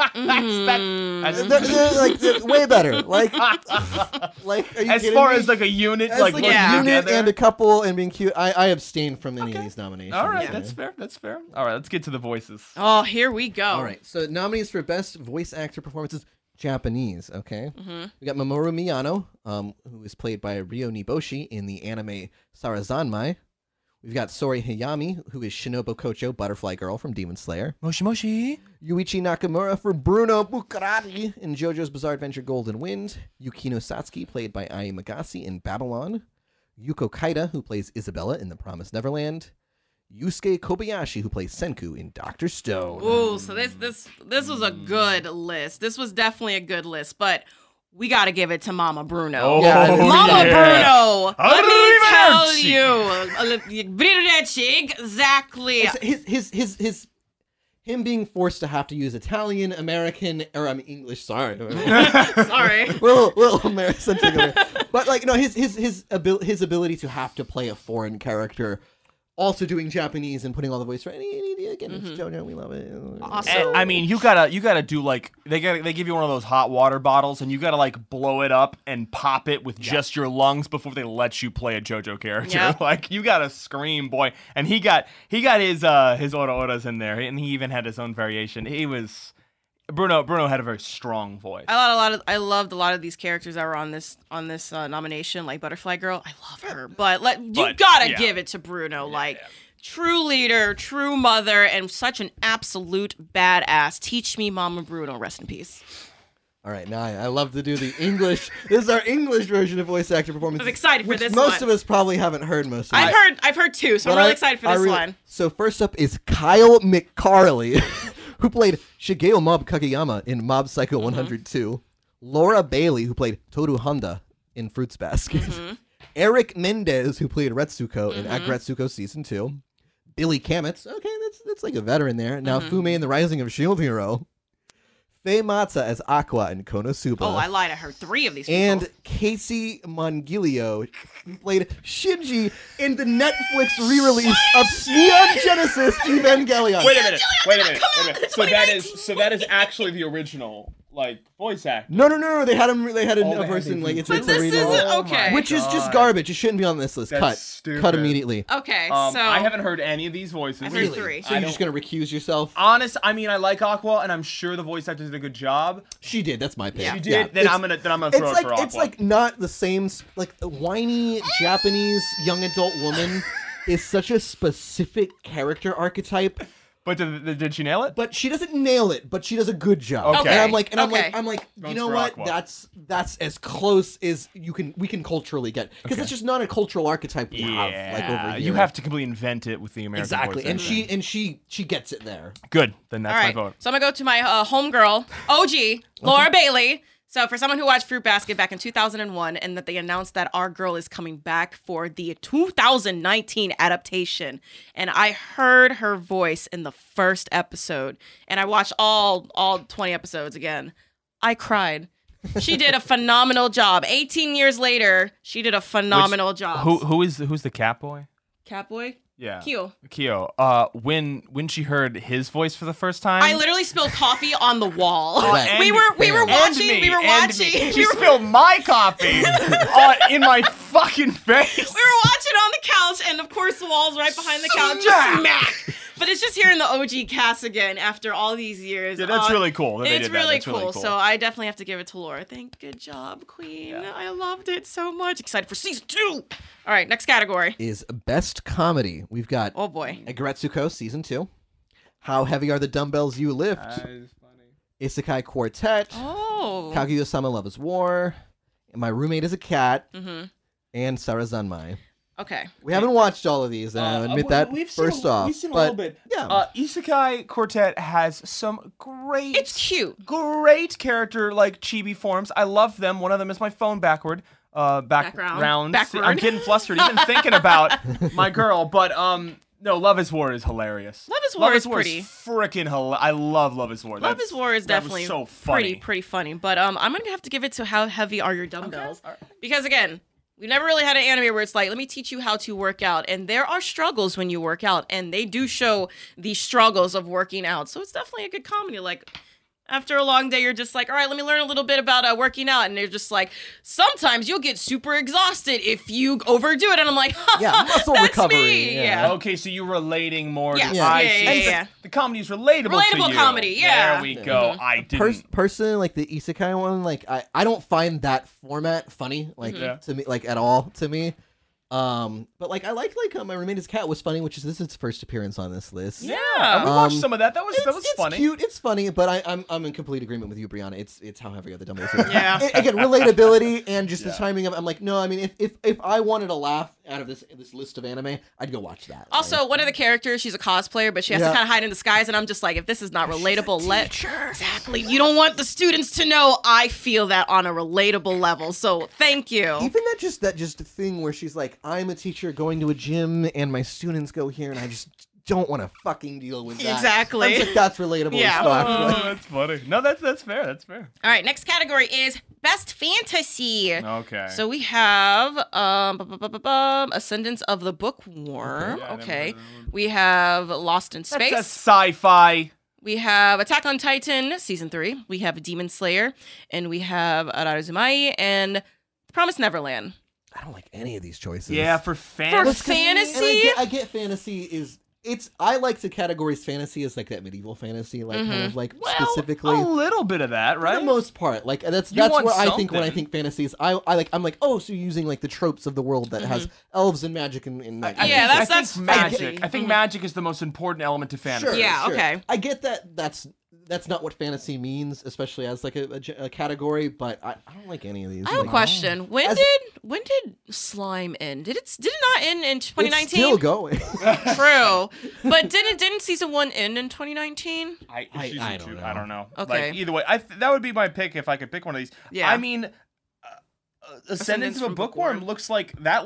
They're way better. Like, are you as kidding far me? as like a unit, As like like working yeah. a unit together. and a couple and being cute, I abstain from any of these nominations. All right, Yeah. that's fair. That's fair. All right, let's get to the voices. Oh, here we go. All right, so nominees for best voice actor performances, Japanese. Okay, we got Mamoru Miyano, who is played by Ryo Niboshi in the anime Sarazanmai. We've got Sori Hayami, who is Shinobu Kocho, Butterfly Girl from Demon Slayer. Moshi Moshi. Yuichi Nakamura for Bruno Buccarati in JoJo's Bizarre Adventure Golden Wind. Yukino Satsuki, played by Ai Magasi in Babylon. Yuko Kaida, who plays Isabella in The Promised Neverland. Yusuke Kobayashi, who plays Senku in Dr. Stone. Ooh, so this was a good list. This was definitely a good list, but we got to give it to Mama Bruno. Oh, Yeah, Mama Bruno, let me tell Arrivederci. you, Arrivederci, exactly. It's his him being forced to have to use Italian, American, or English. Sorry, Sorry. little American. But like his ability to have to play a foreign character, also doing Japanese and putting all the voice right. Again, it's JoJo. We love it. Awesome. And, I mean, you gotta do like they give you one of those hot water bottles and you gotta like blow it up and pop it with just your lungs before they let you play a JoJo character. Yeah. Like you gotta scream, boy. And he got his ora oras in there, and he even had his own variation. He was Bruno had a very strong voice. I loved a lot of these characters that were on this nomination, like Butterfly Girl. I love her, but you But, gotta yeah. give it to Bruno. Like, true leader, true mother, and such an absolute badass. Teach me, Mama Bruno. Rest in peace. All right, now I love to do the English. This is our English version of voice actor performance. I'm excited for which this most one. of us probably haven't heard most of. I've heard two, so I'm really excited for this one. So first up is Kyle McCarley, who played Shigeo Mob Kageyama in Mob Psycho 102. Laura Bailey, who played Toru Honda in Fruits Basket. Eric Mendez, who played Retsuko in Agretsuko Season 2. Billy Kametz, okay, that's like a veteran there. Now Fume in The Rising of Shield Hero. Faye Matza as Aqua in Konosuba. Oh, I lied. I heard three of these people. And Casey Mongilio, who played Shinji in the Netflix re-release of Neon Genesis Evangelion. Wait a minute. So that is actually the original voice actor. No. They had him. They had Oh, a person they it's But a this re-release. isn't okay. Which is just God. garbage. It shouldn't be on this list. That's Cut stupid. immediately. Okay, so I haven't heard any of these voices. I've heard three. So you're just gonna recuse yourself? I mean, I like Aqua, and I'm sure the voice actor did a good job. She did. That's my pick. Yeah. She did. Yeah, Then it's- I'm gonna throw it for Aqua. It's like not the same. Like a whiny Japanese young adult woman is such a specific character archetype. But did she nail it? But she doesn't nail it, but she does a good job. Okay. And I'm like, Okay. you Votes know for what? Aqua. That's as close as we can culturally get, because it's just not a cultural archetype we have over here. You have to completely invent it with the American exactly, voice and actor. she gets it there. Good. Then that's all right. my vote. So I'm gonna go to my homegirl, OG, Laura Bailey. So for someone who watched Fruit Basket back in 2001, and that they announced that our girl is coming back for the 2019 adaptation, and I heard her voice in the first episode, and I watched all 20 episodes again. I cried. She did a phenomenal job. 18 years later, she did a phenomenal job. Who's the cat boy? Catboy? Yeah. Kyo. When she heard his voice for the first time, I literally spilled coffee on the wall. Right. We were watching. And me, We were and watching. me. She spilled my coffee in my fucking face. We were watching on the couch, and of course the wall's right behind the couch. Just smack. But it's just hearing the OG cast again after all these years. Yeah, that's really cool. That they It's did that. really That's cool. really So I definitely have to give it to Laura. Good job, Queen. I loved it so much. Excited for season 2. All right, next category. Is best comedy. We've got Oh boy. Agretsuko Season 2, How Heavy Are the Dumbbells You Lift, Isekai Quartet, Oh. Kaguya-sama Love is War, and My Roommate is a Cat, Mm-hmm. and Sarazanmai. Okay. We haven't watched all of these, and I admit that first off. We've seen a but little bit. yeah. Isekai Quartet has some great, It's cute. great character chibi forms. I love them. One of them is my phone background. Backward. I'm getting flustered even thinking about my girl. But no, Love is War is hilarious. Love is War is pretty. Freaking hilarious. I love Love is War. Love is War is that was definitely so funny. pretty funny. But I'm gonna have to give it to How Heavy Are Your Dumbbells? Because again, we never really had an anime where it's like, let me teach you how to work out. And there are struggles when you work out, and they do show the struggles of working out. So it's definitely a good comedy. After a long day, you're just like, all right, let me learn a little bit about working out. And they're just like, sometimes you'll get super exhausted if you overdo it. And I'm like, Yeah, muscle that's recovery, me. yeah. Yeah. Okay, so you're relating more Yes. to Yeah, I yeah, see. yeah, And yeah. The comedy is relatable to Relatable you. comedy, yeah. There we go. I didn't. Personally, the isekai one, I don't find that format funny, Yeah. to me, at all to me. But I like My Roommate is a Cat was funny, which is its first appearance on this list. Yeah, and we watched some of that. That was It's funny. cute. It's funny, but I'm in complete agreement with you, Brianna. It's How Heavy Are the Dumbbells. Yeah. Again, relatability and just the Yeah. timing of. I'm like, no. I mean, if I wanted to laugh out of this list of anime, I'd go watch that. Also, one of the characters, she's a cosplayer, but she has to Yeah. kind of hide in disguise. And I'm just like, if this is not relatable, exactly. You don't want the students to know I feel that on a relatable level. So thank you. Even that thing where she's like, I'm a teacher going to a gym and my students go here and I just don't want to fucking deal with that. Exactly. I was like, that's relatable Yeah. as fuck. Oh, that's funny. No, that's fair. That's fair. All right, next category is best fantasy. Okay. So we have Ascendance of the Bookworm. Okay. Yeah, I never Okay. heard of that one. We have Lost in Space. That's a sci-fi. We have Attack on Titan Season 3. We have Demon Slayer. And we have Araruzumai and Promised Neverland. I don't like any of these choices. Yeah, for For fans. fantasy? And I get fantasy is I like to categorize fantasy as like that medieval fantasy, like kind of like specifically a little bit of that, for right? the most part. Like that's want where I think when I something. think fantasy is I'm like, oh, so you're using like the tropes of the world that has elves and magic and that. Yeah, I that's think magic. fantasy. I think magic is the most important element to fantasy. Sure, Yeah, sure. okay. I get that that's not what fantasy means, especially as like a category, but I don't like any of these. I have a Like, question. When As- did Slime end? Did it not end in It's 2019? still going. True, but didn't season 1 end in 2019? I don't know. I don't know. Okay. Like, either way, that would be my pick if I could pick one of these. Yeah. I mean, Ascendance of a from Bookworm Bookworm. looks like that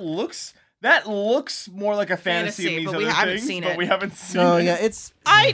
looks more like a fantasy, Fantasy, than these but other we haven't things, seen but it. we haven't seen No, it. yeah, it's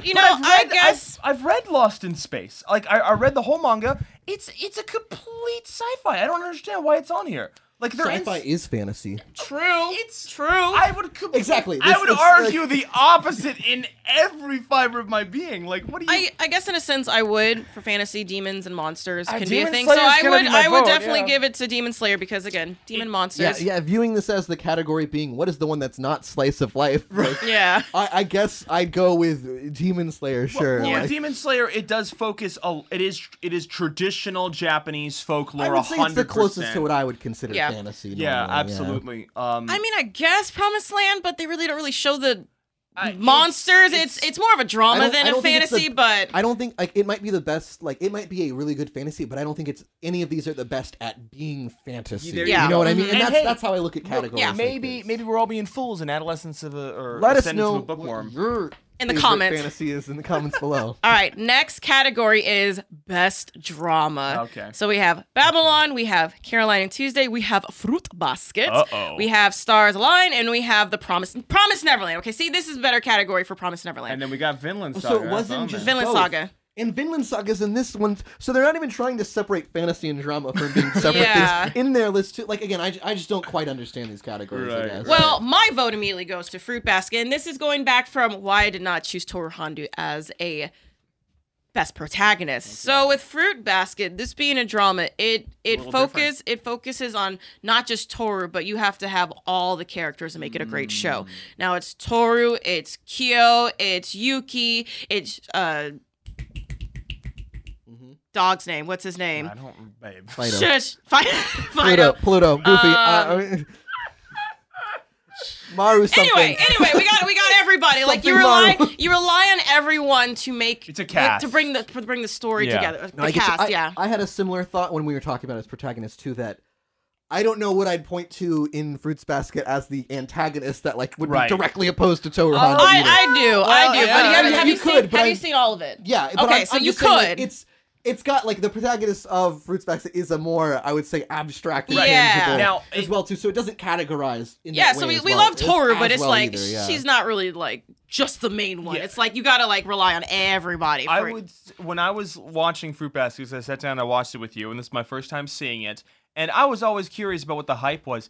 I guess. I've read Lost in Space. Like I read the whole manga. It's a complete sci-fi. I don't understand why it's on here. Like there sci-fi is fantasy. True. It's true. I would Exactly. I would It's argue the opposite in every fiber of my being. Like what do you? I guess in a sense I would for fantasy demons and monsters can be a Demon thing. Slayer's So I gonna would be my vote, definitely yeah. give it to Demon Slayer because again, demon Yeah, monsters. yeah. Viewing this as the category being what is the one that's not slice of life. Like, Yeah. I guess I'd go with Demon Slayer. Sure. Well, Yeah. with Demon Slayer, it does focus. It is traditional Japanese folklore. I would say it's the closest to what I would consider Yeah. fantasy. Yeah, normally, absolutely. I mean, I guess Promised Land, but they really don't really show the I- monsters. It's more of a I drama don't- than I a don't think it's fantasy, the- but I don't think like it might be the best. Like it might be a really good fantasy, but I don't think it's any of these are the best at being fantasy. There you You know what I mean? go. And And that's hey, that's how I look at categories. yeah. like maybe this. maybe we're all being fools in adolescence of a or Let us Ascendance know of a bookworm. what your In the favorite comments. fantasy is in the comments below. all right, next category is best drama. Okay. So we have Babylon, we have Caroline and Tuesday, we have Fruit Basket, Uh-oh. we have Stars Align, and we have the Promise Neverland. Okay, see, this is a better category for Promise Neverland. And then we got Vinland Saga. So it that's wasn't on just there. Vinland both. Saga. And Vinland Saga's in this one, so they're not even trying to separate fantasy and drama from being separate Yeah. things in their list too. Like again, I just don't quite understand these categories. I Right, guess. right. Well, my vote immediately goes to Fruit Basket, and this is going back from why I did not choose Toru Handu as a best protagonist. So with Fruit Basket, this being a drama, it little focuses on not just Toru, but you have to have all the characters to make it a great show. Now it's Toru, it's Kyo, it's Yuki, it's dog's name. What's his name? I don't, babe. Fido. Shush. Pluto, Pluto, Goofy. Maru something. Anyway, we got everybody. Like you Something Maru. you rely on everyone to make It's a cast. to bring the story Yeah. together. No, The I get you. cast, yeah. I had a similar thought when we were talking about his protagonist too. That I don't know what I'd point to in Fruits Basket as the antagonist that like would Right. be directly opposed to Toru Hanzo. either. I do. Well, yeah, But I mean, have you you could, seen but have I- you seen all of it? Yeah, but Okay, I'm so you just saying, like, could. it's got like the protagonist of Fruits Basket is a more I would say abstract, and Right. tangible Now, as well too. So it doesn't categorize. In Yeah, that so way we, as we well. love Toru, but as it's well like either, yeah. she's not really like just the main one. Yeah. It's like you gotta like rely on everybody. I for it. would when I was watching Fruit Basket, 'cause I sat down and I watched it with you, and this is my first time seeing it, and I was always curious about what the hype was.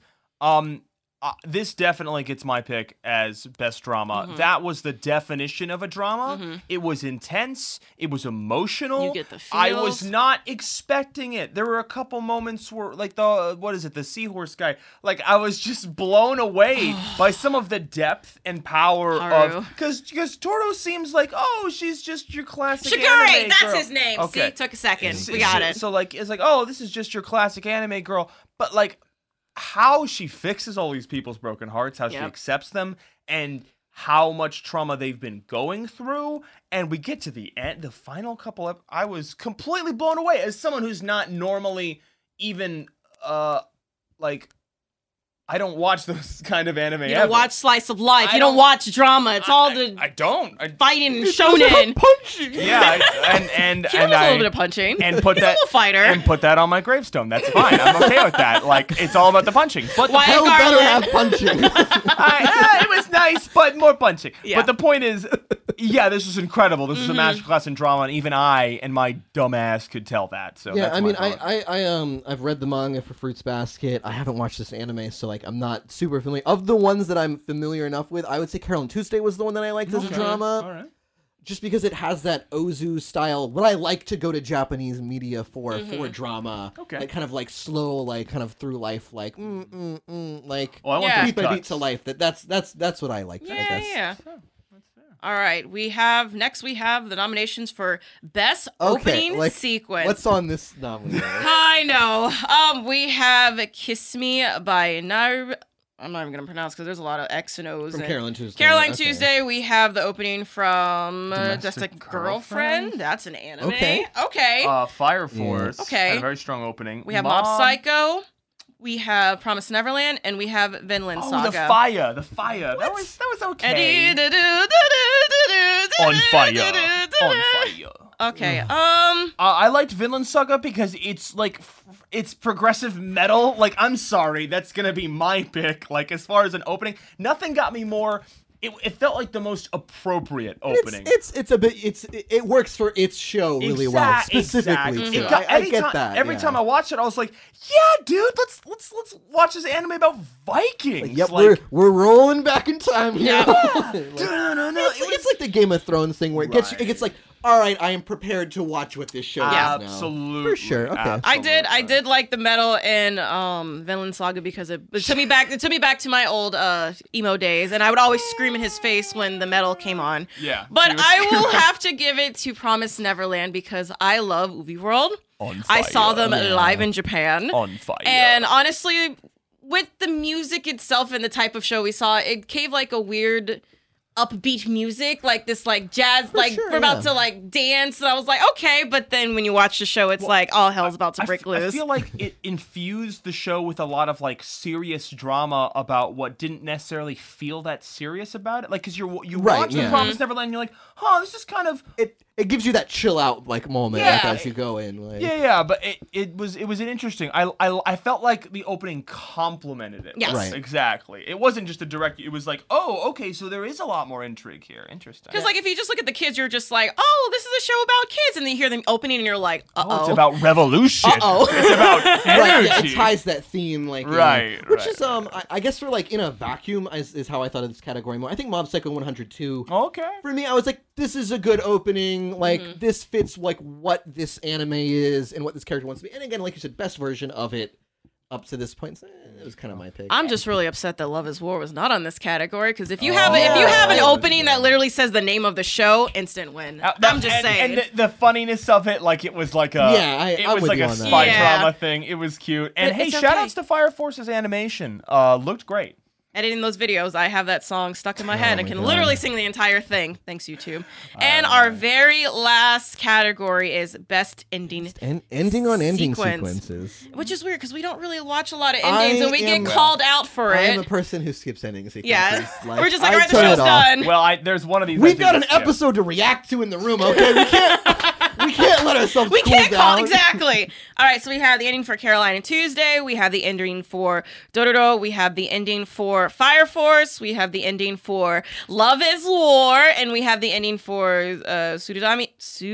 This definitely gets my pick as best drama. Mm-hmm. That was the definition of a drama. It was intense. It was emotional. You get the I feels. was not expecting it. There were a couple moments where, like the seahorse guy. Like I was just blown away by some of the depth and power Haru. of because Toro seems like she's just your classic Shigure, anime that's girl. his name. Okay. See, took a second. S- We got so- it. So like it's like this is just your classic anime girl, but like how she fixes all these people's broken hearts, how she Yep. accepts them, and how much trauma they've been going through, and we get to the end, the final couple. I was completely blown away as someone who's not normally even like. I don't watch those kind of anime. You ever. don't watch Slice of Life. I You don't don't- watch drama. It's all the I don't. fighting and shonen. punching. Yeah, and He does a little bit of punching. and put He's that a little fighter. and put that on my gravestone. That's fine. I'm okay with that. Like it's all about the punching. But the Why- Hell better have Garland. punching. it was nice, but more punching. Yeah. But the point is, yeah, this was incredible. This was a masterclass in drama, and even I and my dumb ass could tell that. So Yeah, that's I my mean, vote. I've read the manga for Fruits Basket. I haven't watched this anime, so like I'm not super familiar. Of the ones that I'm familiar enough with, I would say Carol and Tuesday was the one that I liked as a drama. All right. Just because it has that Ozu style, what I like to go to Japanese media for drama. Okay. Like kind of like slow, like kind of through life, like like Well, I want Yeah. those beat by beat cuts. to life. That's what I like. I yeah, guess. yeah. Oh, that's fair. All right, we have the nominations for best opening sequence. What's on this nominee? I know. We have "Kiss Me" by Nar. I'm not even gonna pronounce because there's a lot of X and O's. From Caroline Tuesday. Caroline Okay. Tuesday. We have the opening from Domestic Girlfriend. Girlfriend? That's an anime. Okay. Fire Force. Okay. Had a very strong opening. We have Mob Psycho. We have Promise Neverland, and we have Vinland Saga. The fire. That was okay. On fire. Okay. I liked Vinland Saga because it's like it's progressive metal. Like, I'm sorry, that's gonna be my pick. Like, as far as an opening, nothing got me more. It felt like the most appropriate opening. It works for its show really well, specifically. Exactly. Too. I get that. Every time I watched it, I was like, "Yeah, dude, let's watch this anime about Vikings." Yep, like, we're rolling back in time here. Yeah. It's like the Game of Thrones thing where it gets like, all right, I am prepared to watch what this show is now. Absolutely. For sure. Okay. I did like the metal in Vinland Saga because it took me back to my old emo days, and I would always scream in his face when the metal came on. Yeah. But I will have to give it to Promise Neverland because I love Ubi World. On fire. I saw them live in Japan. On fire. And honestly, with the music itself and the type of show we saw, it gave like a weird upbeat music, like this like jazz, we're about to like dance, and I was like, okay, but then when you watch the show, it's like all hell's about to break loose. I feel like it infused the show with a lot of like serious drama about what didn't necessarily feel that serious about it. Like, because you watch the Promised Neverland, and you're like, huh, this is kind of it gives you that chill out like moment like, as you go in. Like. Yeah, but it was an interesting. I felt like the opening complemented it. Yes, right. Exactly. It wasn't just a direct. It was like, oh, okay, so there is a lot more intrigue here. Interesting. Because like if you just look at the kids, you're just like, oh, this is a show about kids, and then you hear them opening, and you're like, it's about revolution. It's about energy. Right, yeah, it ties that theme like which is I guess for like in a vacuum is how I thought of this category more. I think Mob Psycho 102. Okay. For me, I was like, this is a good opening. Like this fits like what this anime is and what this character wants to be. And again, like you said, best version of it up to this point. So, it was kind of my pick. I'm just really upset that Love Is War was not on this category because if you have an opening that literally says the name of the show, instant win. I'm just saying. And the funniness of it, like it was like a it was like a spy drama thing. It was cute. And But hey, shout outs to Fire Force's animation. Looked great. Editing those videos, I have that song stuck in my head. I can literally sing the entire thing. Thanks, YouTube. And our very last category is best ending. Ending on ending sequences. Which is weird because we don't really watch a lot of endings and we get called out for it. I am a person who skips ending sequences. Yeah. Like, we're just like, all right, the show's done. Well, there's one of these. We've got an episode to react to in the room, okay? We can't let ourselves We can't cool call down. exactly. All right, so we have the ending for Caroline and Tuesday. We have the ending for Dororo. We have the ending for Fire Force. We have the ending for Love Is War, and we have the ending for Surazami,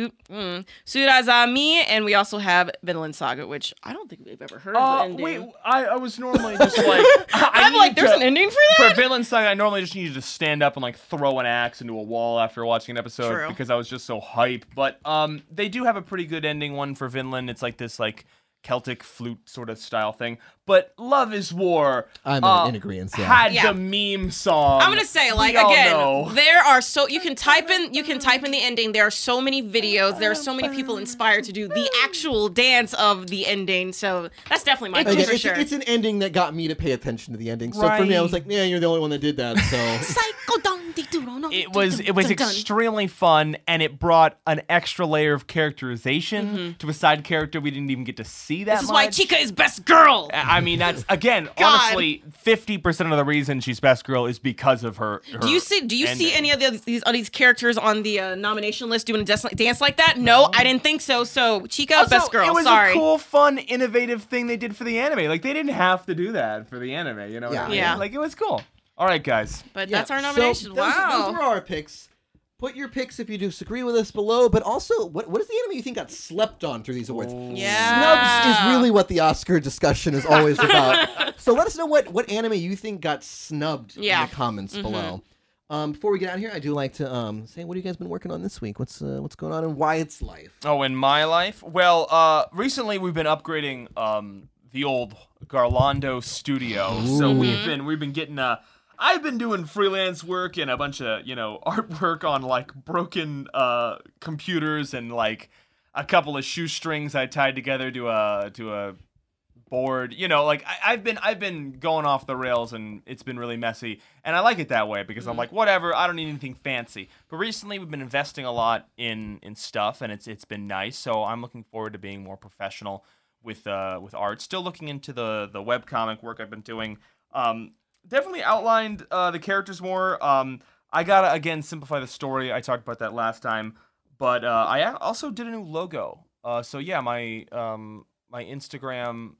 and we also have Vinland Saga, which I don't think we've ever heard of the ending. Wait, I was normally just like I'm like, there's an ending for that? For Vinland Saga, I normally just needed to stand up and like throw an axe into a wall after watching an episode because I was just so hype. But they do have a pretty good ending one for Vinland. It's like this like Celtic flute sort of style thing. But Love Is War, I'm in agreement. had the meme song. I'm gonna say, like, again, there are you can type in the ending. There are so many videos. There are so many people inspired to do the actual dance of the ending. So that's definitely my pick for sure. It's an ending that got me to pay attention to the ending. So for me, I was like, yeah, you're the only one that did that. So it was extremely fun, and it brought an extra layer of characterization to a side character we didn't even get to see that much. This is why Chica is best girl. I mean, that's again, honestly, 50% of the reason she's best girl is because of her. Do you see any of these characters on the nomination list doing a dance like that? No, I didn't think so. So Chica, also, best girl. It was Sorry. a cool, fun, innovative thing they did for the anime. Like they didn't have to do that for the anime. You know? What I mean? Yeah. Like it was cool. All right, guys. But that's our nomination. So Wow. those were our picks. Put your picks if you disagree with us below, but also, what is the anime you think got slept on through these awards? Yeah. Snubs is really what the Oscar discussion is always about. So let us know what anime you think got snubbed in the comments below. Before we get out of here, I do like to say, what have you guys been working on this week? What's going on in Wyatt's life? Oh, in my life? Well, recently we've been upgrading the old Garlando studio. So we've been getting I've been doing freelance work and a bunch of, artwork on like broken computers and like a couple of shoestrings I tied together to a board. I've been going off the rails and it's been really messy, and I like it that way because I'm like, whatever, I don't need anything fancy. But recently we've been investing a lot in stuff, and it's been nice. So I'm looking forward to being more professional with art. Still looking into the webcomic work I've been doing. Definitely outlined the characters more. I gotta again simplify the story. I talked about that last time, but I also did a new logo. So yeah, my Instagram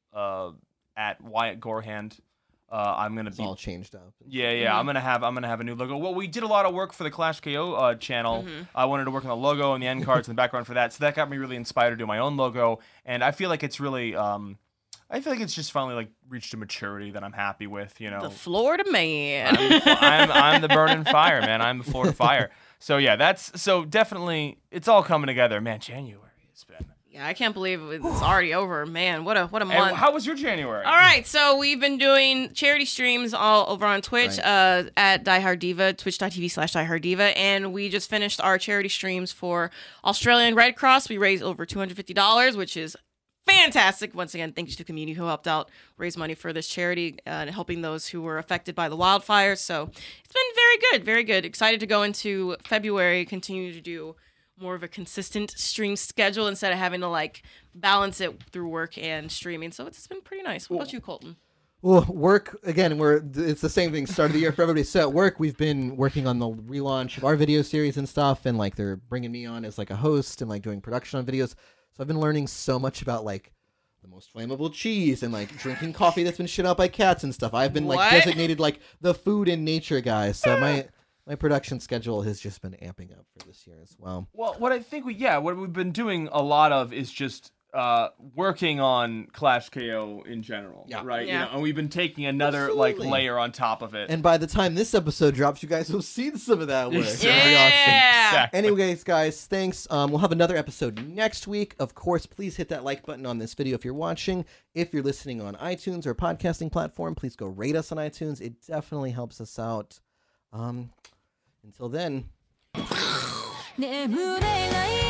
at Wyatt Gorehand. I'm gonna It's be all changed up. yeah. I'm gonna have a new logo. Well, we did a lot of work for the Clash KO channel. I wanted to work on the logo and the end cards and the background for that, so that got me really inspired to do my own logo. And I feel like it's really I feel like it's just finally like reached a maturity that I'm happy with. The Florida man. I'm the burning fire, man. I'm the Florida fire. So yeah, so definitely it's all coming together, man. January has been. Yeah, I can't believe it's already over, man. What a month. And how was your January? All right, so we've been doing charity streams all over on Twitch at Die Hard Diva, twitch.tv/DieHardDiva, and we just finished our charity streams for Australian Red Cross. We raised over $250, which is fantastic. Once again, thanks to the community who helped out raise money for this charity and helping those who were affected by the wildfires. So it's been very good, very good. Excited to go into February, continue to do more of a consistent stream schedule instead of having to like balance it through work and streaming. So it's been pretty nice. What about you, Colton? Well, work again. It's the same thing. Start of the year for everybody. So at work, we've been working on the relaunch of our video series and stuff, and like they're bringing me on as like a host and like doing production on videos. So I've been learning so much about like the most flammable cheese and like drinking coffee that's been shit out by cats and stuff. I've been like designated like the food and nature guy. So my production schedule has just been amping up for this year as well. Well, what I think what we've been doing a lot of is just working on Clash KO in general, right? Yeah. And we've been taking another like layer on top of it. And by the time this episode drops, you guys will see some of that work. Yeah. Exactly. Anyways, guys, thanks. We'll have another episode next week. Of course, please hit that like button on this video if you're watching. If you're listening on iTunes or a podcasting platform, please go rate us on iTunes. It definitely helps us out. Until then.